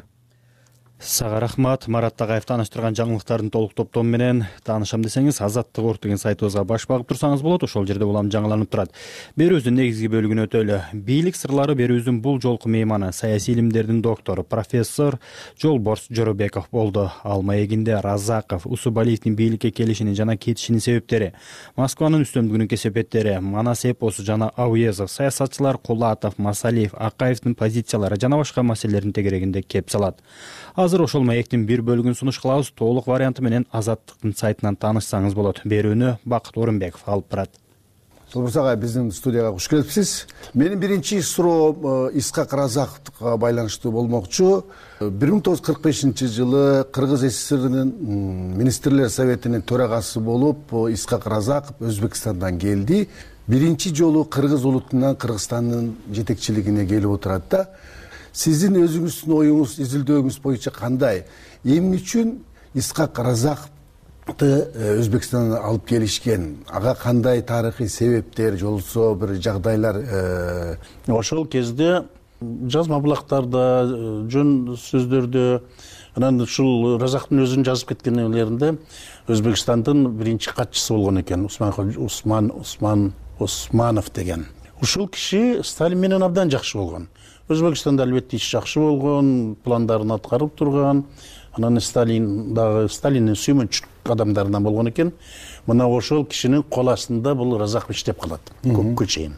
Сага рахмат. Марат Тагаев тааныштырган жаңылыктардын толук топтому менен таанышам десеңиз азаттык орг деген сайтыбызга баш багып турсаңыз болот. Ошол жерде улам жаңыланып турат. Берүүбүздүн негизги бөлүгүнө өтөлү. Бийлик сырлары берүүбүздүн бул жолку мейманы саясий илимдердин доктору профессор Жолборс Жоробеков болду. Ал маегинде Разаков, Усубалиевдин бийликке келишинин жана кетишинин себептери, Москванын үстөмдүгүнүн кесепеттери, Манас эпосу жана Ауезов, саясатчылар Кулатов, Масалиев, Акаевдин позициялары жана башка маселелердин тегерегинде кеп салат. Азыр ошол маектин бир бөлүгүн сунуш кылабыз. Толук варианты менен Азаттыктын сайтынан таанышсаңыз болот. Берүүнү Бакыт Орунбеков алып барат. Жолборс агай, биздин студияга куш келипсиз. Менин биринчи суроом Исхак Разаковго байланыштуу болмокчу. бир миң тогуз жүз кырк бешинчи жылы Кыргыз СССРинин министрлер советинин төрагасы болуп Исхак Разаков Өзбекстандан келди. Биринчи жолу кыргыз улутунан Кыргызстандын жетекчилигине келип отурат да. Сиздин өзүңүздүн оюңуз, изилдөөңүз боюнча кандай? Эмне үчүн Исхак Разаковду Өзбекстандан алып келишкен? Ага кандай тарыхый себептер, жолсо бир жагдайлар? Ошол кезде жазма булактарда, жөн сөздөрдө, анан ушул Разаковдун өзүнүн жазып кеткендеринде Өзбекстандын биринчи катчысы болгон экен, Усман Усман Османов деген. Ушул киши Сталин менен абдан жакшы болгон. Өзбекстанда албетте иш жакшы болгон, пландарын аткарып турган. Анан Сталин дагы Сталиндин сүймөнчү адамдарынан болгон экен. Мына ошол кишинин кол астында бул Разаков иштеп калат көпкө чейин.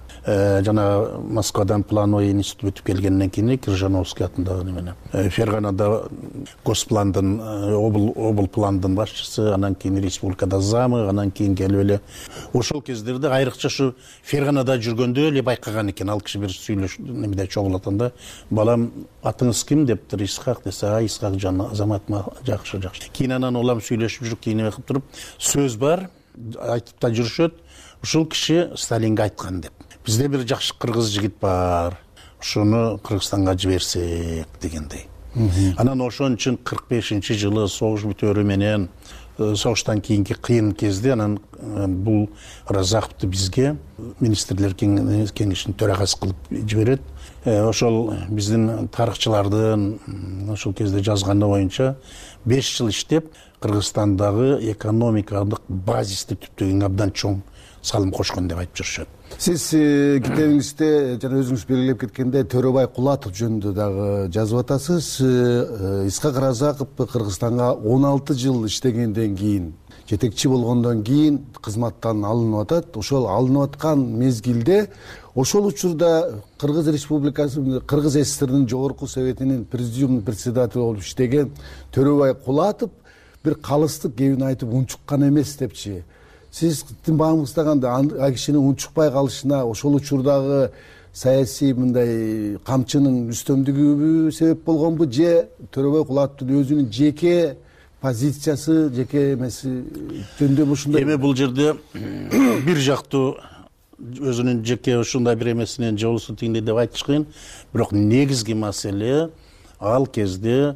Жана Москвадан плановый институт бүтүп келгенден кийин Крыжановский атындагы немене. Ферганада госпландын, обл обл пландын башчысы, анан кийин республикада замы, анан кийин келип эле ошол кездерде айрыкча ушу Ферганада жүргөндө эле байкаган экен. Ал киши бир сүйлөш немеде чогулатканда, балам атыңыз ким дептир, Исхак десе, а Исхак жан азаматма жакшы жакшы. Кийин анан улам сүйлөшүп жүрүп, кийин кылып туруп, сөз бар, айтып да жүрүшөт. Ушул киши Сталинге айткан деп. Бизде бир жакшы кыргыз жигит бар, ушуну Кыргызстанга жиберсек дегендей. Анан ошон үчүн кырк бешинчи жылы согуш бүтөөрү менен, согуштан кийинки кыйын кезде анан бул Разаковду бизге министрлер кеңешинин төрагасы кылып жиберет. Ошол биздин тарыхчылардын ошол кезде жазганы боюнча беш жыл иштеп, Кыргызстандагы экономикалык базисти түптөгөнгө абдан чоң салым кошкон деп айтып жүрүшөт. Сиз китебиңизде жана өзүңүз белгилеп кеткендей Төрөбай Кулатов жөнүндө дагы жазып атасыз. Исхак Разаков Кыргызстанга он алты жыл иштегенден кийин, жетекчи болгондон кийин кызматтан алынып атат. Ошол алынып аткан мезгилде ошол учурда Кыргыз Республикасы, Кыргыз СССРинин жогорку советинин президиумдун председатели болуп иштеген Төрөбай Кулатов бир калыстык кебин айтып унчуккан эмес депчи. Сиздин багыңызда кандай, ал кишинин унчукпай калышына ошол учурдагы саясий мындай камчынын үстөмдүгү себеп болгонбу, же Төрөбай Кулатовдун өзүнүн жеке позициясы, жеке эмеси жөнүндө ушундай? Эми бул жерде бир жактуу өзүнүн жеке ушундай бир эмесинен жолусу тигиндей деп айтыш кыйын, бирок негизги маселе ал кезде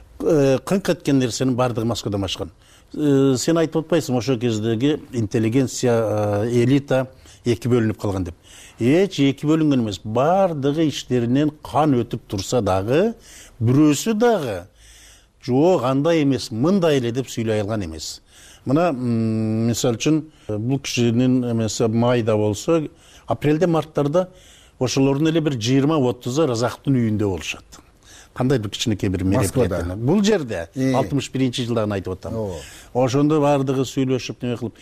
кыңк эткен нерсенин баардыгы Москвадан башкан. Сен айтып атпайсың, ошол кездеги интеллигенция, элита эки бөлүнүп калган деп. Эч эки бөлүнгөн эмес, баардыгы иштеринен кан өтүп турса дагы, бирөөсү дагы жок андай эмес, мындай эле деп сүйлөй алган эмес. Мына мисалы үчүн бул кишинин эмеси майда болсо, апрелде марттарда ошолордун эле бир жыйырма отузу Разаковдун үйүндө болушат. Кандайдыр кичинекей бир мероприятие. Бул жерде алтымыш биринчи жылдагын айтып атам. Ошондо баардыгы сүйлөшүп неме кылып,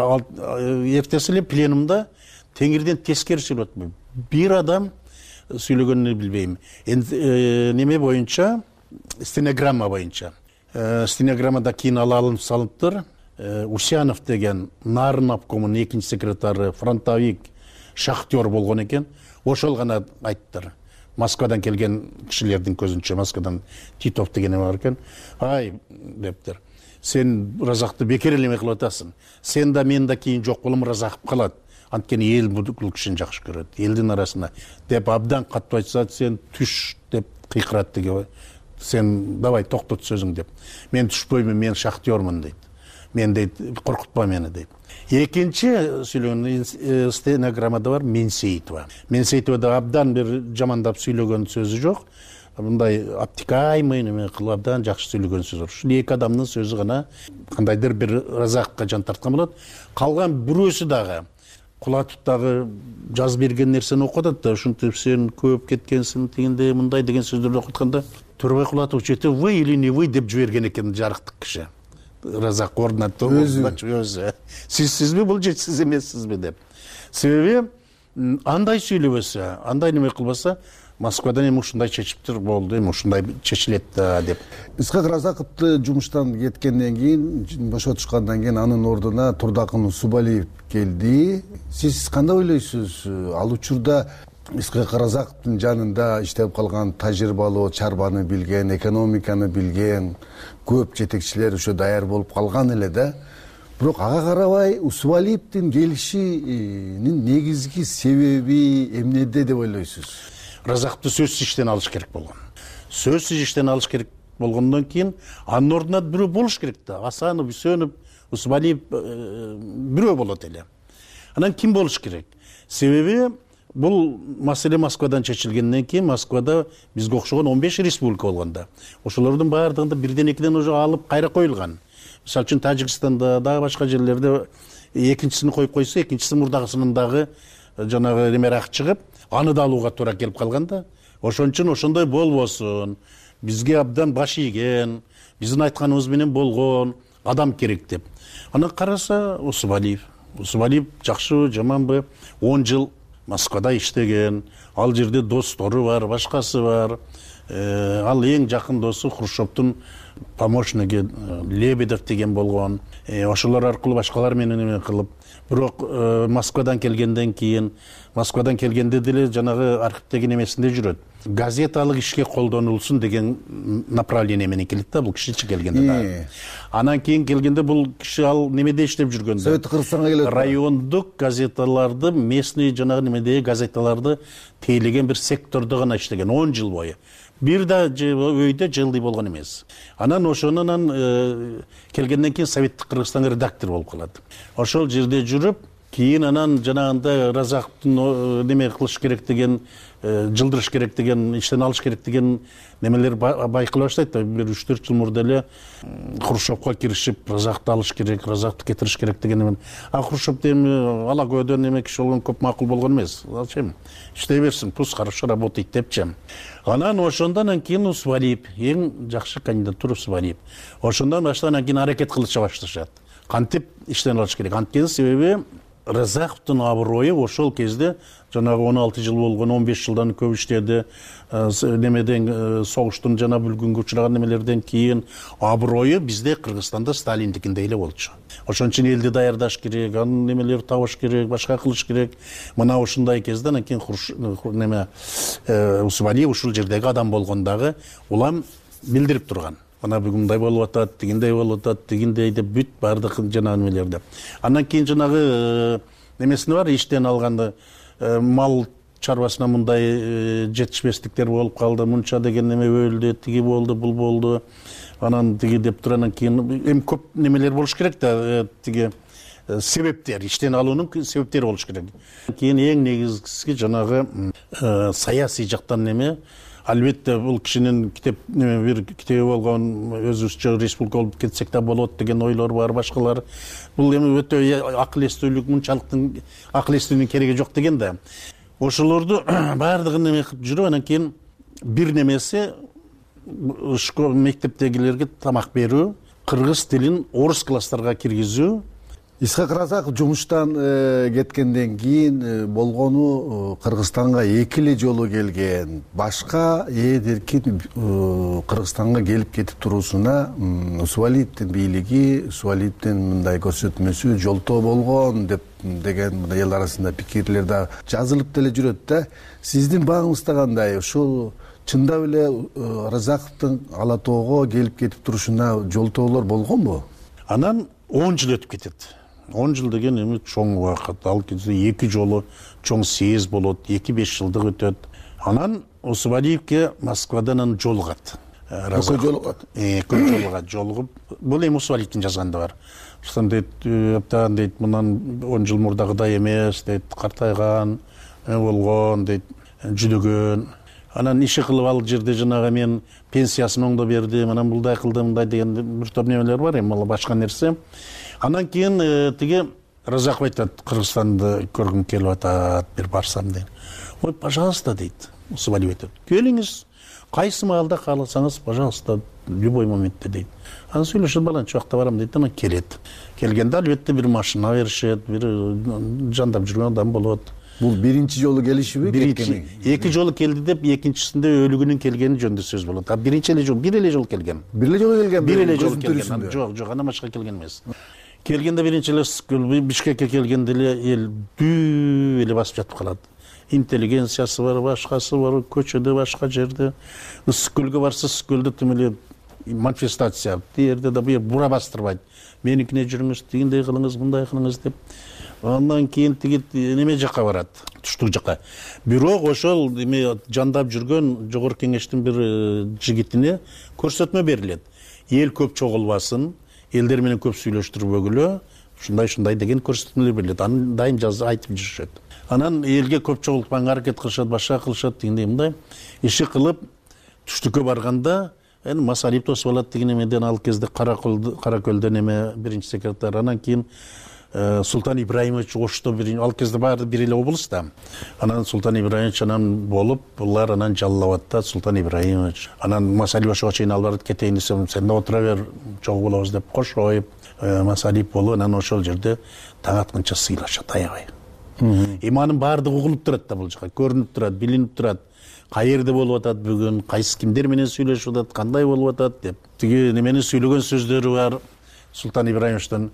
эртеси эле пленумда теңирден тескери сүйлөп атпайбы. Бир адам сүйлөгөнүн билбейм. Эми неме боюнча, стенограмма боюнча. Стенограммада кийин ала алынып салыныптыр. Усянов деген Нарын обкомунун экинчи секретары, фронтовик, шахтер болгон экен. Ошол гана айттыр. Москвадан келген кишилердин көзүнчө, Москвадан Титов деген бар экен. Ай, дептир. Сен Разакты бекер эле эме кылып атасың. Сен да мен да кийин жок болом, Разаков калат. Анткени эл бул кишини жакшы көрөт. Элдин арасында деп абдан катуу айтса, сен түш деп кыйкырат деге. Сен давай токтот сөзүң деп. Мен түшпөймүн, мен шахтёрмун дейт. Мен дейт, коркутпа мени дейт. Экинчи сүйлөгөн стенограммада бар Менсеитова. Менсеитова да абдан бир жамандап сүйлөгөн сөзү жок. Мындай обтекаемый неме кылып абдан жакшы сүйлөгөн сөзү бар. Ушул эки адамдын сөзү гана кандайдыр бир Разаковго жан тарткан болот. Калган бирөөсү дагы Кулатов дагы жазып берген нерсени окуп атат да, ушинтип сен көп кеткенсиң, тигинде мындай деген сөздөрдү окуп атканда, Турбай Кулатов чете вы или не вы деп жиберген экен жарыктык киши. Разак ордуна өзү. Сиз сизби, бул же сиз эмессизби деп. Себеби андай сүйлөбөсө, андай неме кылбаса, Москвадан эми ушундай чечиптир болду, эми ушундай чечилет да деп. Исхак Разаковду жумуштан кеткенден кийин, бошотушкандан кийин анын ордуна Турдакын Усубалиев келди. Сиз кандай ойлойсуз? Ал учурда Исхак Разаковдун жанында иштеп калган тажрыйбалуу, чарбаны билген, экономиканы билген көп жетекчилер ошо даяр болуп калган эле да. Бирок ага карабай Усубалиевдин келишинин негизги себеби эмнеде деп ойлойсуз? Разаковду сөзсүз иштен алыш керек болгон. Сөзсүз иштен алыш керек болгондон кийин анын ордуна бирөө болуш керек да. Асанов, Үсөнов, Усубалиев бирөө болот эле. Анан ким болуш керек? Себеби бул маселе Москвадан чечилгенден кийин Москвада бизге окшогон он беш республика болгонда. Ошолордун баардыгында бирден экиден уже алып кайра коюлган. Мисалы үчүн Тажикстанда дагы башка жерлерде экинчисин коюп койсо, экинчиси мурдагысынын дагы жанагы немерак чыгып, аны да алууга туура келип калган да. Ошон үчүн ошондой болбосун. Бизге абдан баш ийген, биздин айтканыбыз менен болгон адам керек деп. Аны караса Усубалиев. Усубалиев жакшы, жаманбы? он жыл Москвада иштеген, ал жерде достору бар, башкасы бар. Ал эң жакын досу Хрущевдун помощниги Лебедев деген болгон. Ошолор аркылуу башкалар менен эме кылып, бирок Москвадан келгенден кийин, Москвадан келгенде деле жанагы архивдеги немесинде жүрөт. Газеталык ишке колдонулсун деген направление менен келет да, бул кишичи келгенде да. Анан кийин келгенде бул киши ал немеде иштеп жүргөндө. Совет Кыргызстанга келет. Райондук газеталарды, местный жанагы немедеги газеталарды тейлеген бир сектордо гана иштеген он жыл бою. Бир да өйдө жылдый болгон эмес. Анан ошонун келгенден кийин Советтик Кыргызстан редактор болуп калат. Ошол жерде жүрүп, кийин анан жанагында Разаковдун неме кылыш керек деген, жылдырыш керек деген, иштен алыш керек деген немелер байкала баштайт да. Бир үч төрт жыл мурда эле Хрущевко киришип, Разаковду алыш керек, Разаковду кетириш керек деген. А Хрущев эми ала көдөн неме киши болгон, көп макул болгон эмес. Алчем иштей берсин, пусть хорошо работает депчи. Анан ошондон кийин Усубалиев, эң жакшы кандидатура Усубалиев. Ошондон баштан кийин аракет кылыша башташат. Кантип иштен алыш керек? Анткени себеби Разаковдун аброю ошол кезде жанагы он алты жыл болгон, он беш жылдан көп иштеди. Немеден согуштун жана бүлгүнгө учураган немелерден кийин аброю бизде Кыргызстанда Сталиндикиндей эле болчу. Ошон үчүн элди даярдаш керек, анын немелер табыш керек, башка кылыш керек. Мына ушундай кезде анан кийин неме Усубалиев ушул жердеги адам болгондагы улам билдирип турган. Ана бүгүндай болуп атат, тигиндей болуп атат, тигиндей деп бүт бардык жана немелерди. Андан кийин жанагы немесине бар, иштен алганда мал чарбасына мындай жетишпестиктер болуп калды, мынча деген неме өлдү, тиги болду, бул болду. Анан тиги деп тургандан кийин эми көп немелер болуш керек да, тиги себептер, иштен алуунун себептери болуш керек. Кийин эң негизгиси жанагы саясий жактан неме. Албетте бул кишинин китеп бир китеби болгон, өзүбүзчө республика болуп кетсек да болот деген ойлор бар, башкалар. Бул эми өтө акыл эстүүлүк, мынчалыктын акыл эстүүнүн кереги жок деген да. ошолорду баардыгын эме кылып жүрүп анан кийин бир немеси школа мектептегилерге тамак берүү, кыргыз тилин орус класстарга киргизүү. Исхак Разаков жумуштан кеткенден кийин болгону Кыргызстанга эки эле жолу келген. Башка эд эркин Кыргызстанга келип кетип туруусуна Усубалиевдин бийлиги, Усубалиевдин мындай көрсөтмөсү жолтоо болгон деп деген мына эл арасында пикирлер да жазылып деле жүрөт да. Сиздин багыңызда кандай? Ушул чындап эле Разаковдун Ала тоого келип кетип турушуна жолтоолор болгонбу? Анан он жыл өтүп кетет. он жыл деген эми чоң убакыт. Ал кезде эки жолу чоң съезд болот, эки беш жылдык өтөт. Анан Усубалиевге Москвадан жолугат. Экөө жолугат. Экөө жолугат, жолугуп. Бул эми Усубалиевдин жазганда бар. Ушан дейт, аптан дейт, мындан он жыл мурдагыдай эмес, дейт, картайган, болгон, дейт, жүдөгөн. Анан иши кылып ал жерде жанагы мен пенсиясын оңдо бердим, анан булдай кылдым, мындай деген бир топ немелер бар эми, ал башка нерсе. Анан кийин тиги Разаков айтат, Кыргызстанды көргүм келип атат, бир барсам дейт. Ой, пожалуйста дейт. Усубалиев айтат. Келиңиз, кайсы маалда кааласаңыз, пожалуйста, любой моментте дейт. Анан сүйлөшүп баланча убакта барам дейт, анан келет. Келгенде албетте бир машина беришет, бир жандап жүргөн адам болот. Бул биринчи жолу келишиби? Биринчи, эки жолу келди деп, экинчисинде өлүгүнүн келгени жөнүндө сөз болот. А биринчи эле жол, бир эле жол келген. Бир эле жолу келген. Бир эле жолу келген. Жок, жок, андан башка келген эмес. Келгенде биринчи эле Бишкекке келгенде эле эл дүү эле басып жатып калат. Интеллигенциясы бар, башкасы бар, көчөдө, башка жерде. Ысык-көлгө барса, Ысык-көлдө тим эле манифестация. Тиерде да бу бура бастырбайт. Меникине жүрүңүз, тигиндей кылыңыз, мындай кылыңыз деп. Андан кийин тиги неме жакка барат, туштук жакка. Бирок ошол эме жандап жүргөн жогорку кеңештин бир жигитине көрсөтмө берилет. Эл көп чогулбасын, элдер менен көп сүйлөштүрбөгүлө, ушундай-ушундай деген көрсөтмөлөр берилет. Аны дайым жазып айтып жүрүшөт. Анан элге көп чогултпаганга аракет кылышат, башка кылышат дегендей мындай. Иши кылып туштукка барганда, эми Масалиев тосуп алат деген эмеден ал кезде Каракөлдөн эме биринчи секретарь, анан кийин Султан Ибраимович Ошто бир, ал кезде баары бир эле облуста. Анан Султан Ибраимович анан болуп, булар анан жаллап атат Султан Ибраимович. Анан Масалиев ошого чейин ал барат, кетейин десем, сен да отура бер, чогуу болобуз деп кошоюп, Масалиев болуп, анан ошол жерде таң атканча сыйлашат аябай. Эми анын баардыгы угулуп турат да бул жака, көрүнүп турат, билинип турат. Каерде болуп атат бүгүн, кайсы кимдер менен сүйлөшүп атат, кандай болуп атат деп. Тиги неменин сүйлөгөн сөздөрү бар Султан Ибраимовичтан.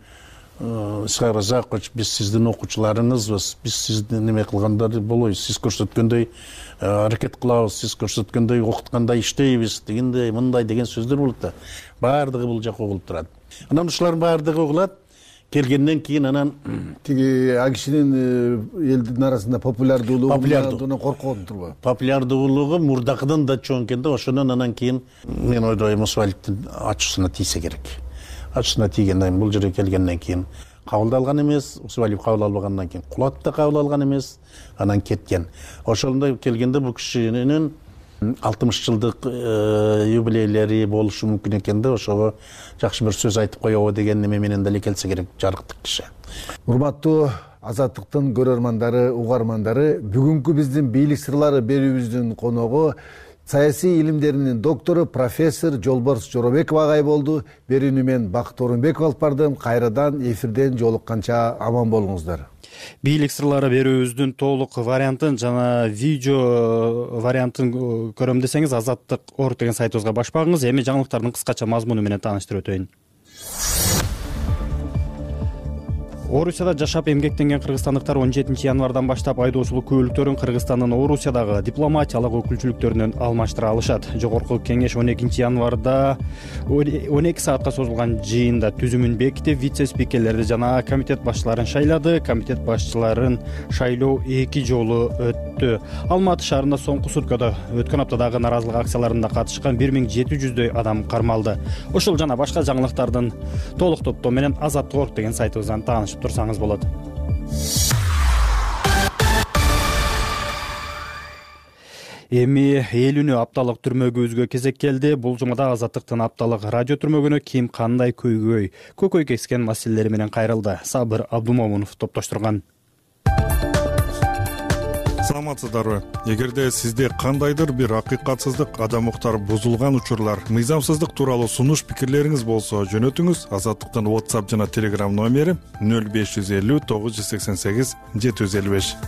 Исхак Разакович, биз сиздин окуучуларыңызбыз, биз сиздин неме кылгандар болой, сиз көрсөткөндөй аракет кылабыз, сиз көрсөткөндөй окуткандай иштейбиз, дегендей, мындай деген сөздөр болот да. Баардыгы бул жака угулуп турат. Анан ушулардын баардыгы угулат. Келгенден кийин анан тиги а кишинин элдин арасында популярдуулугунан коркон турбу? Популярдуулугу мурдакыдан да чоң экен да, ошондон анан кийин мен ойлойм Усубалиевдин ачуусуна тийсе керек. Ачуусуна тийгенден бул жерге келгенден кийин кабыл алган эмес, Усубалиев кабыл албагандан кийин Кулат да кабыл алган эмес, анан кеткен. Ошондой келгенде бул кишинин алтымыш жылдык юбилейлери болушу мүмкүн экен да, ошого жакшы бир сөз айтып коебу деген неме менен деле келсе керек жарыктык киши. Урматтуу Азаттыктын көрөрмандары, угармандары, бүгүнкү биздин бийлик сырлары берүүбүздүн коногу саясий илимдеринин доктору профессор Жолборс Жоробеков агай болду. Берүүнү мен Бакыт Орунбеков алып бардым. Кайрадан эфирден жолукканча аман болуңуздар. Бийлик сырлары берүүбүздүн толук вариантын жана видео вариантын көрөм десеңиз Азаттык орг деген сайтыбызга баш багыңыз. Эми жаңылыктардын кыскача мазмуну менен тааныштырып өтөйүн. Орусияда жашап эмгектенген кыргызстандыктар он жетинчи январдан баштап айдоочулук күбөлүктөрүн Кыргызстандын Орусиядагы дипломатиялык өкүлчүлүктөрүнөн алмаштыра алышат. Жогорку кеңеш он экинчи январда он эки саатка созулган жыйында түзүмүн бекитип, вице-спикерлерди жана комитет башчыларын шайлады. Комитет башчыларын шайлоо эки жолу өттү. Алматы шаарында соңку суткада өткөн аптадагы наразылык акцияларында катышкан бир миң жети жүздөй адам кармалды. Ошол жана башка жаңылыктардын толук топтоо менен Азаттык орг деген сайтыбыздан таанышып турсаңыз болот. Эми эл үнү апталык түрмөгүбүзгө кезек келди. Бул жумада Азаттыктын апталык радио түрмөгүнө ким кандай көйгөй, көкөй кескен маселелери менен кайрылды. Сабыр Абдумомунов топтоштурган. саламатсыздарбы? Эгерде сизде кандайдыр бир акыйкатсыздык, адам укуктары бузулган учурлар, мыйзамсыздык тууралуу сунуш пикирлериңиз болсо жөнөтүңүз. Азаттыктын WhatsApp жана Telegram номери нөл беш жүз элүү тогуз жүз сексен сегиз жети жүз элүү беш.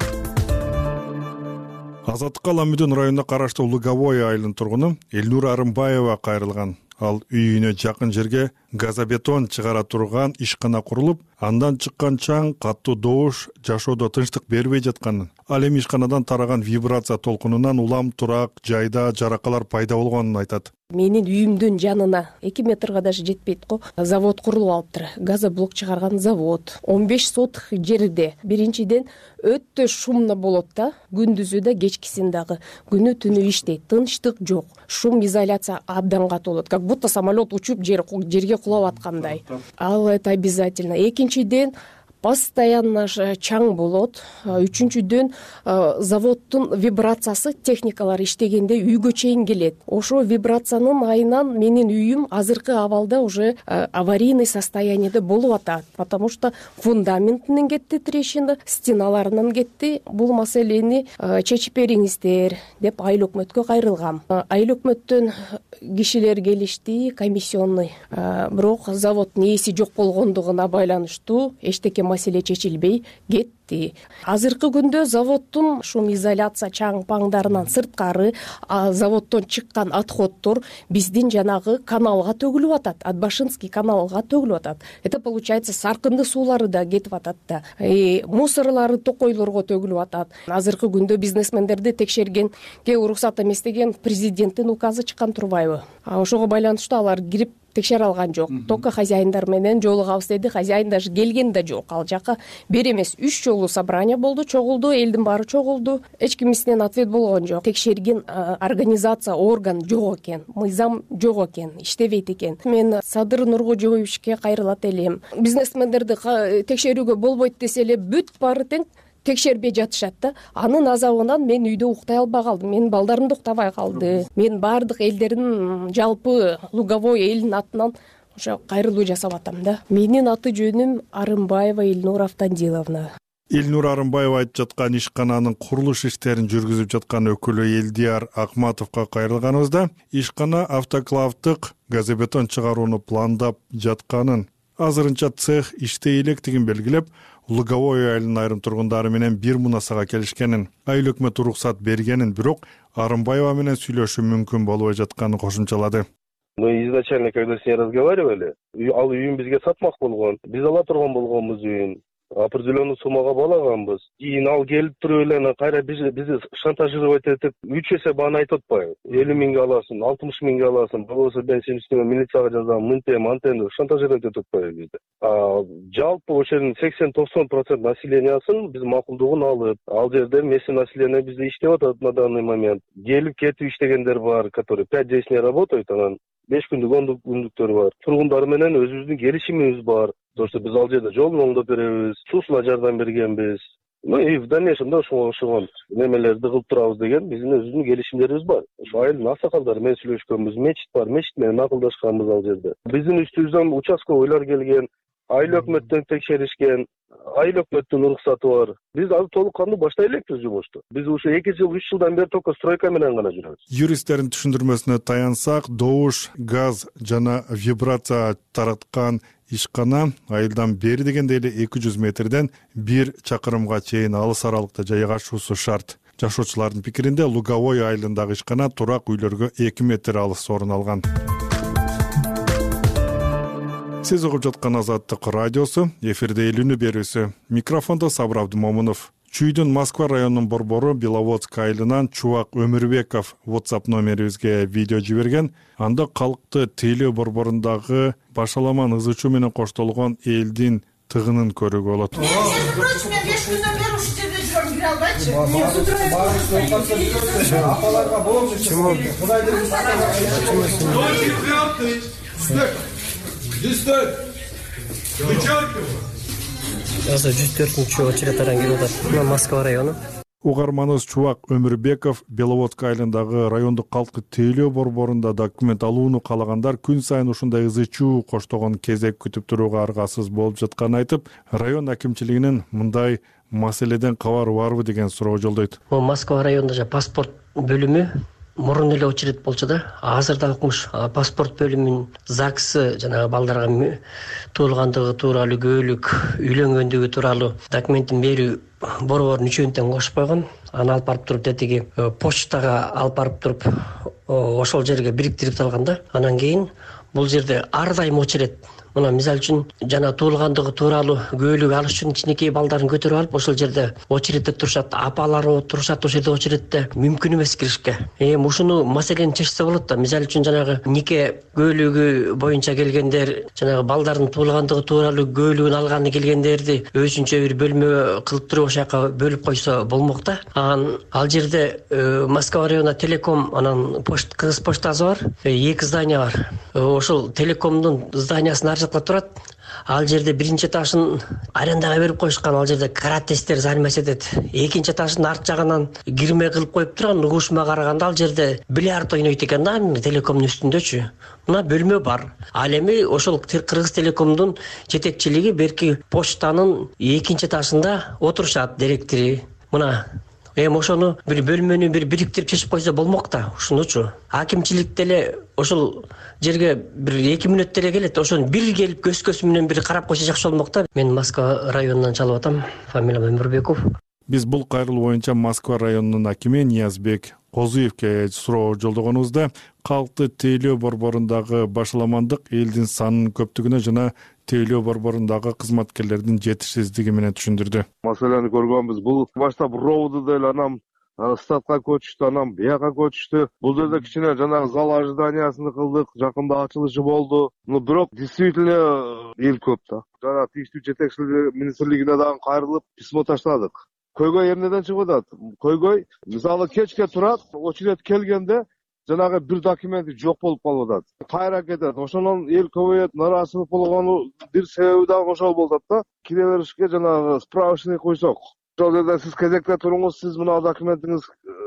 Азаттыкка Ламүдүн районуна караштуу Луговой айылынын тургуну Элнура Арымбаева кайрылган. Ал үйүнө жакын жерге газобетон чыгара турган ишкана курулуп, андан чыккан чаң, каттуу добуш жашоодо тынчтык бербей жатканын, ал эми ишканадан тараган вибрация толкунунан улам турак жайда жаракалар пайда болгонун айтат. Менин үйүмдүн жанына эки метрге даже жетпейт го завод курулуп алыптыр. Газоблок чыгарган завод. он беш соток жерде. Биринчиден өтө шумно болот да, күндүзү да, кечкисин дагы. Күнү түнү иштейт, тынчтык жок. Шум изоляция абдан катуу болот. Как будто самолет учуп жерге кулап аткандай. Ал это обязательно. Экинчиден постоянно чаң болот. Үчүнчүдөн заводдун вибрациясы техникалар иштегенде үйгө чейин келет. Ошо вибрациянын айынан менин үйүм азыркы абалда уже аварийный состояниеде болуп атат. Потому что фундаментинен кетти трещина, стеналарынан кетти. Бул маселени чечип бериңиздер деп айыл өкмөткө кайрылгам. Айыл өкмөттөн кишилер келишти, комиссионный. Бирок заводдун ээси жок болгондугуна байланыштуу эчтеке маселе чечилбей кетти. Азыркы күндө заводдун шум изоляция чаң паңдарынан сырткары заводдон чыккан отходдор биздин жанагы каналга төгүлүп атат. Атбашинский каналга төгүлүп атат. Это получается саркынды суулары да кетип атат да. И мусорлары токойлорго төгүлүп атат. Азыркы күндө бизнесмендерди текшергенге уруксат эместеген президенттин указы чыккан турбайбы? Ошого байланыштуу алар кирип текшере алган жок. Только хозяиндар менен жолугабыз деди. Хозяин даже келген да жок. Ал жака бир эмес үч жолу собрание болду, чогулду, элдин баары чогулду. Эч кимисинен ответ болгон жок. Текшерген организация, орган жок экен, мыйзам жок экен, иштебейт экен. Мен Садыр Нуркожоевичке кайрылат элем. Бизнесмендерди текшерүүгө болбойт десе эле бүт баары тең текшербей жатышат да. Анын азабынан мен үйдө уктай албай калдым. Менин балдарым да уктабай калды. Мен баардык элдердин жалпы Луговой элинин атынан ошо кайрылуу жасап атам да. Менин аты жөнүм Арымбаева Элнура Автандиловна. Элнура Арымбаева айтып жаткан ишкананын курулуш иштерин жүргүзүп жаткан өкүлү Элдияр Акматовго кайрылганыбызда ишкана автоклавдык газобетон чыгарууну пландап жатканын, азырынча цех иштей электигин белгилеп, Луговой айылынын айрым тургундары менен бир мунасага келишкенин, айыл өкмөт уруксат бергенин, бирок Арымбаева менен сүйлөшүү мүмкүн болбой жатканын кошумчалады. Мы изначально, когда с ней разговаривали, ал үйүн бизге сатмак болгон. Биз ала турган болгонбуз үйүн. Определенный суммага балаганбыз. Кийин ал келип туруп эле кайра бизди шантажировать этип, үч эсе бааны айтып атпайбы? элүү миңге аласың, алтымыш миңге аласың, болбосо мен сенин үстүңө милицияга жазам, мынтем, антем деп шантажировать этип атпайбы бизди. Жалпы ошонун сексен токсон процент населениясын биз макулдугун алып, ал жерде местное население бизде иштеп атат на данный момент. Келип кетип иштегендер бар, которые пять десять дней работают, анан беш күндүк, он күндүктөр бар. Тургундар менен өзүбүздүн келишимибиз бар. То, что биз ал жерде жолун оңдоп беребиз, суусуна жардам бергенбиз. Ну и в дальнейшем да ошого ошого немелерди кылып турабыз деген биздин өзүбүздүн келишимдерибиз бар. Ошо айылдын аксакалдары менен сүйлөшкөнбүз, мечит бар, мечит менен акылдашканбыз ал жерде. Биздин үстүбүздөн участковыйлар келген, айыл өкмөттөн текшеришкен, айыл өкмөттүн уруксаты бар. Биз азыр толук кандуу баштай элекпиз жумушту. Биз ушу эки жыл, үч жылдан бери только стройка менен гана жүрөбүз. Юристтердин түшүндүрмөсүнө таянсак, добуш, газ жана вибрация тараткан ишкана айылдан бери дегенде эле эки жүз метрден бир чакырымга чейин алыс аралыкта жайгашуусу шарт. Жашоочулардын пикиринде Луговой айылындагы ишкана турак үйлөргө эки метр алыс орун алган. Сиз угуп жаткан Азаттык радиосу, эфирде элүүнү берүүсү. Микрофондо Сабыр Абдымомунов. Чүйдүн Москва районунун борбору Беловодск айылынан Чубак Өмүрбеков WhatsApp номерибизге видео жиберген. Анда калкты тейлөө борборундагы башаламан ыз учуу менен коштолгон элдин тыгынын көрүүгө болот. Азыр жүз төртүнчү очередтардан келип атат. Мына Москва району. Угарманыбыз Чубак Өмүрбеков Беловодск айылындагы райондук калкты тейлөө борборунда документ алууну каалагандар күн сайын ушундай ызы чуу коштогон кезек күтүп турууга аргасыз болуп жатканын айтып, район акимчилигинин мындай маселеден кабары барбы деген суроо жолдойт. Могу Москва районунда паспорт бөлүмү мурун эле очеред болчу да, азыр да укмуш паспорт бөлүмүнүн ЗАГСы жанагы балдарга туулгандыгы тууралуу, көөлүк, үйлөнгөндүгү тууралуу документин берүү борборун үчөөнү тең кошуп койгон. Аны алып барып туруп тетиги почтага алып барып туруп ошол жерге бириктирип салган да. Анан кийин бул жерде ар дайым очерет. Мына мисалы үчүн жана туулгандыгы тууралуу көөлүк алыш үчүн кичинекей балдарын көтөрүп алып ошол жерде очередте турушат, апалары турушат ошол жерде очередте, мүмкүн эмес киришке. Эми ушуну маселени чечсе болот да. Мисалы үчүн жанагы нике көөлүгү боюнча келгендер, жанагы балдардын туулгандыгы тууралуу көөлүгүн алганы келгендерди өзүнчө бир бөлмө кылып туруп ошол жака бөлүп койсо болмок да. Анан ал жерде Москва районунда Телеком, анан почта, кыргыз почтасы бар, эки здание бар. Ошол Телекомдун зданиясына жакта турат. Ал жерде биринчи этажын арендага берип коюшкан. Ал жерде каратесттер заниматься этет. Экинчи этаждын арт жагынан кирме кылып коюп турган. Угушума караганда ал жерде бильярд ойнойт экен да, Телекомдун үстүндөчү. Мына бөлмө бар. Ал эми ошол Кыргыз Телекомдун жетекчилиги берки почтанын экинчи этажында отурушат директори. Мына эми ошону бир бөлмөнү бир бириктирип чечип койсо болмок да, ушунучу. Акимчилик деле ошол жерге бир эки мүнөт деле келет. Ошону бир келип көз-көз менен бир карап койсо жакшы болмок да. Мен Москва районунан чалып атам. Фамилиям Өмүрбеков. Биз бул кайрылуу боюнча Москва районунун акими Ниязбек Козуевке суроо жолдогонубузда калкты тейлөө борборундагы башаламандык элдин санынын көптүгүнө жана тейлөө борборундагы кызматкерлердин жетишсиздиги менен түшүндүрдү. Маселени көргөнбүз. Бул баштап ровду деле анан статка көчүштү, анан бияка көчүштү. Бул жерде кичине жанагы зал ожиданиясын кылдык, жакында ачылышы болду. Но бирок действительно эл көп да. Жана тийиштүү жетекчилик министрлигине дагы кайрылып письмо таштадык. Көйгөй эмнеден чыгып атат? Көйгөй мисалы кечке турат, очеред келгенде жанагы бир документи жок болуп калып атат. Кайра кетет. Ошондон эл көбөйөт, нааразычылык болгону бир себеби дагы ошол болуп атат да. Кире беришке жанагы справочный койсок. Ошол жерде сиз кезекте туруңуз, сиз мына документиңиз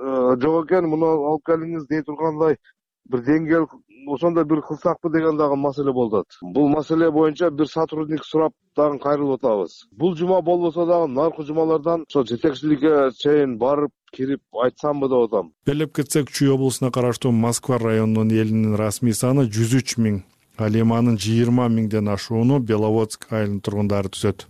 жок экен, муну алып келиңиз дей тургандай бир деңгел ошондой бир кылсакпы деген дагы маселе болуп атат. Бул маселе боюнча бир сотрудник сурап дагы кайрылып атабыз. Бул жума болбосо дагы наркы жумалардан ошо жетекчиликке чейин барып кирип айтсамбы деп атам. Белеп кетсек, Чүй облусуна караштуу Москва районунун элинин расмий саны жүз үч миң, ал эми анын жыйырма миңден ашууну Беловодск айылынын тургундары түзөт.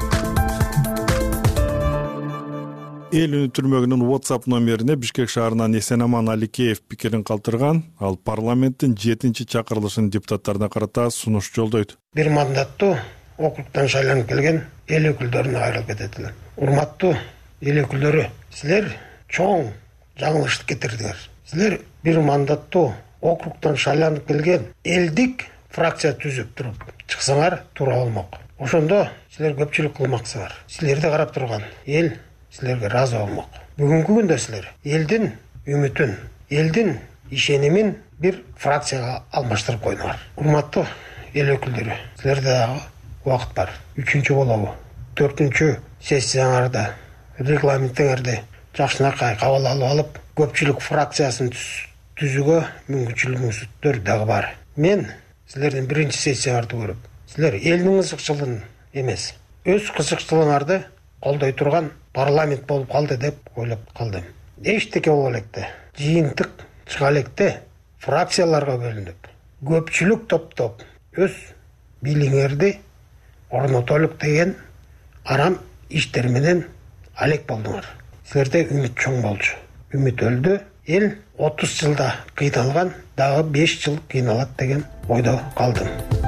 Эл үнү түрмөгүнүн WhatsApp номерине Бишкек шаарынан Эсенаман Аликеев пикирин калтырган. Ал парламенттин жетинчи чакырылышын депутаттарына карата сунуш жолдойт. Бир мандаттуу округтан шайланып келген эл өкүлдөрүнө кайрылып кетет элем. Урматтуу эл өкүлдөрү, силер чоң жаңылыш кетирдиңер. Силер бир мандаттуу округтан шайланып келген элдик фракция түзүп туруп чыксаңар туура болмок. Ошондо силер көпчүлүк кылмаксыздар. Силерди карап турган эл силерге разы болмок. Бүгүнкү күндө силер элдин үмүтүн, элдин ишенимин бир фракцияга алмаштырып койдуңар. Урматтуу эл өкүлдөрү, силерде дагы убакыт бар. Үчүнчү болобу, төртүнчү сессияңарда регламентиңерди жакшынакай кабыл алып алып, көпчүлүк фракциясын түзүүгө мүмкүнчүлүгүңүздөр дагы бар. Мен силердин биринчи сессияңарды көрүп, силер элдин кызыкчылыгын эмес, өз кызыкчылыгыңарды колдой турган парламент болуп калды деп ойлоп калдым. Эчтеке болбой электе, жыйынтык чыга электе фракцияларга бөлүнүп, көпчүлүк топтоп өз бийлигиңерди орнотолук деген арам иштер менен алек болдуңар. Силерде үмүт чоң болчу. Үмүт өлдү. Эл отуз жылда кыйналган, дагы беш жыл кыйналат деген ойдо калдым.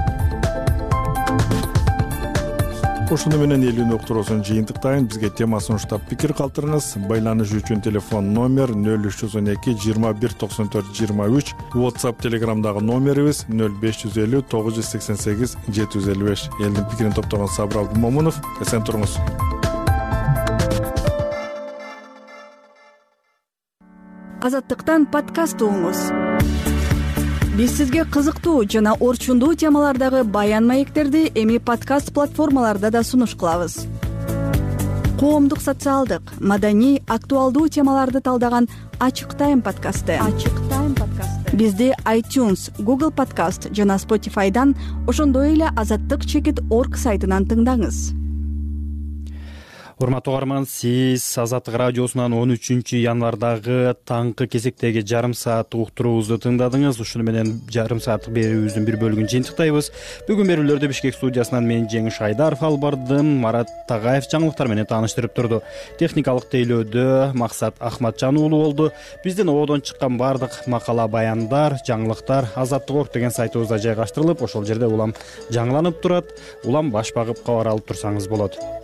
Ошону менен эл үнү уктуруусун жыйынтыктайын. Бизге тема сунуштап пикир калтырыңыз. Байланыш үчүн телефон номер нөл үч жүз он эки жыйырма бир токсон төрт жыйырма үч, WhatsApp, Telegramдагы номерибиз нөл беш жүз элүү тогуз жүз сексен сегиз жети жүз элүү беш. Элдин пикирин топтогон Сабыр Абдумомунов. Эсен туруңуз. Азаттыктан подкаст угуңуз. Биз сизге кызыктуу жана орчундуу темалардагы баян маектерди эми подкаст платформаларда да сунуш кылабыз. Коомдук, социалдык, маданий, актуалдуу темаларды талдаган Ачык Тайм подкасты. Ачык Тайм подкасты. Бизди iTunes, Google Podcast жана Spotify'дан, ошондой эле азаттык чекит точка орг сайтынан тыңдаңыз. урматтуу угарман, сиз Азаттык радиосунан он үчүнчү январдагы таңкы кезектеги жарым сааттык уктуруубузду тыңдадыңыз. Ушуну менен жарым сааттык берүүбүздүн бир бөлүгүн жыйынтыктайбыз. Бүгүн берүүлөрдү Бишкек студиясынан мен Жеңиш Айдаров алып бардым. Марат Тагаев жаңылыктар менен тааныштырып турду. Техникалык тейлөөдө Максат Ахматжан уулу болду. Биздин оодон чыккан баардык макала, баяндар, жаңылыктар Азаттык орг деген сайтыбызда жайгаштырылып, ошол жерде улам жаңыланып турат. Улам баш багып кабар алып турсаңыз болот.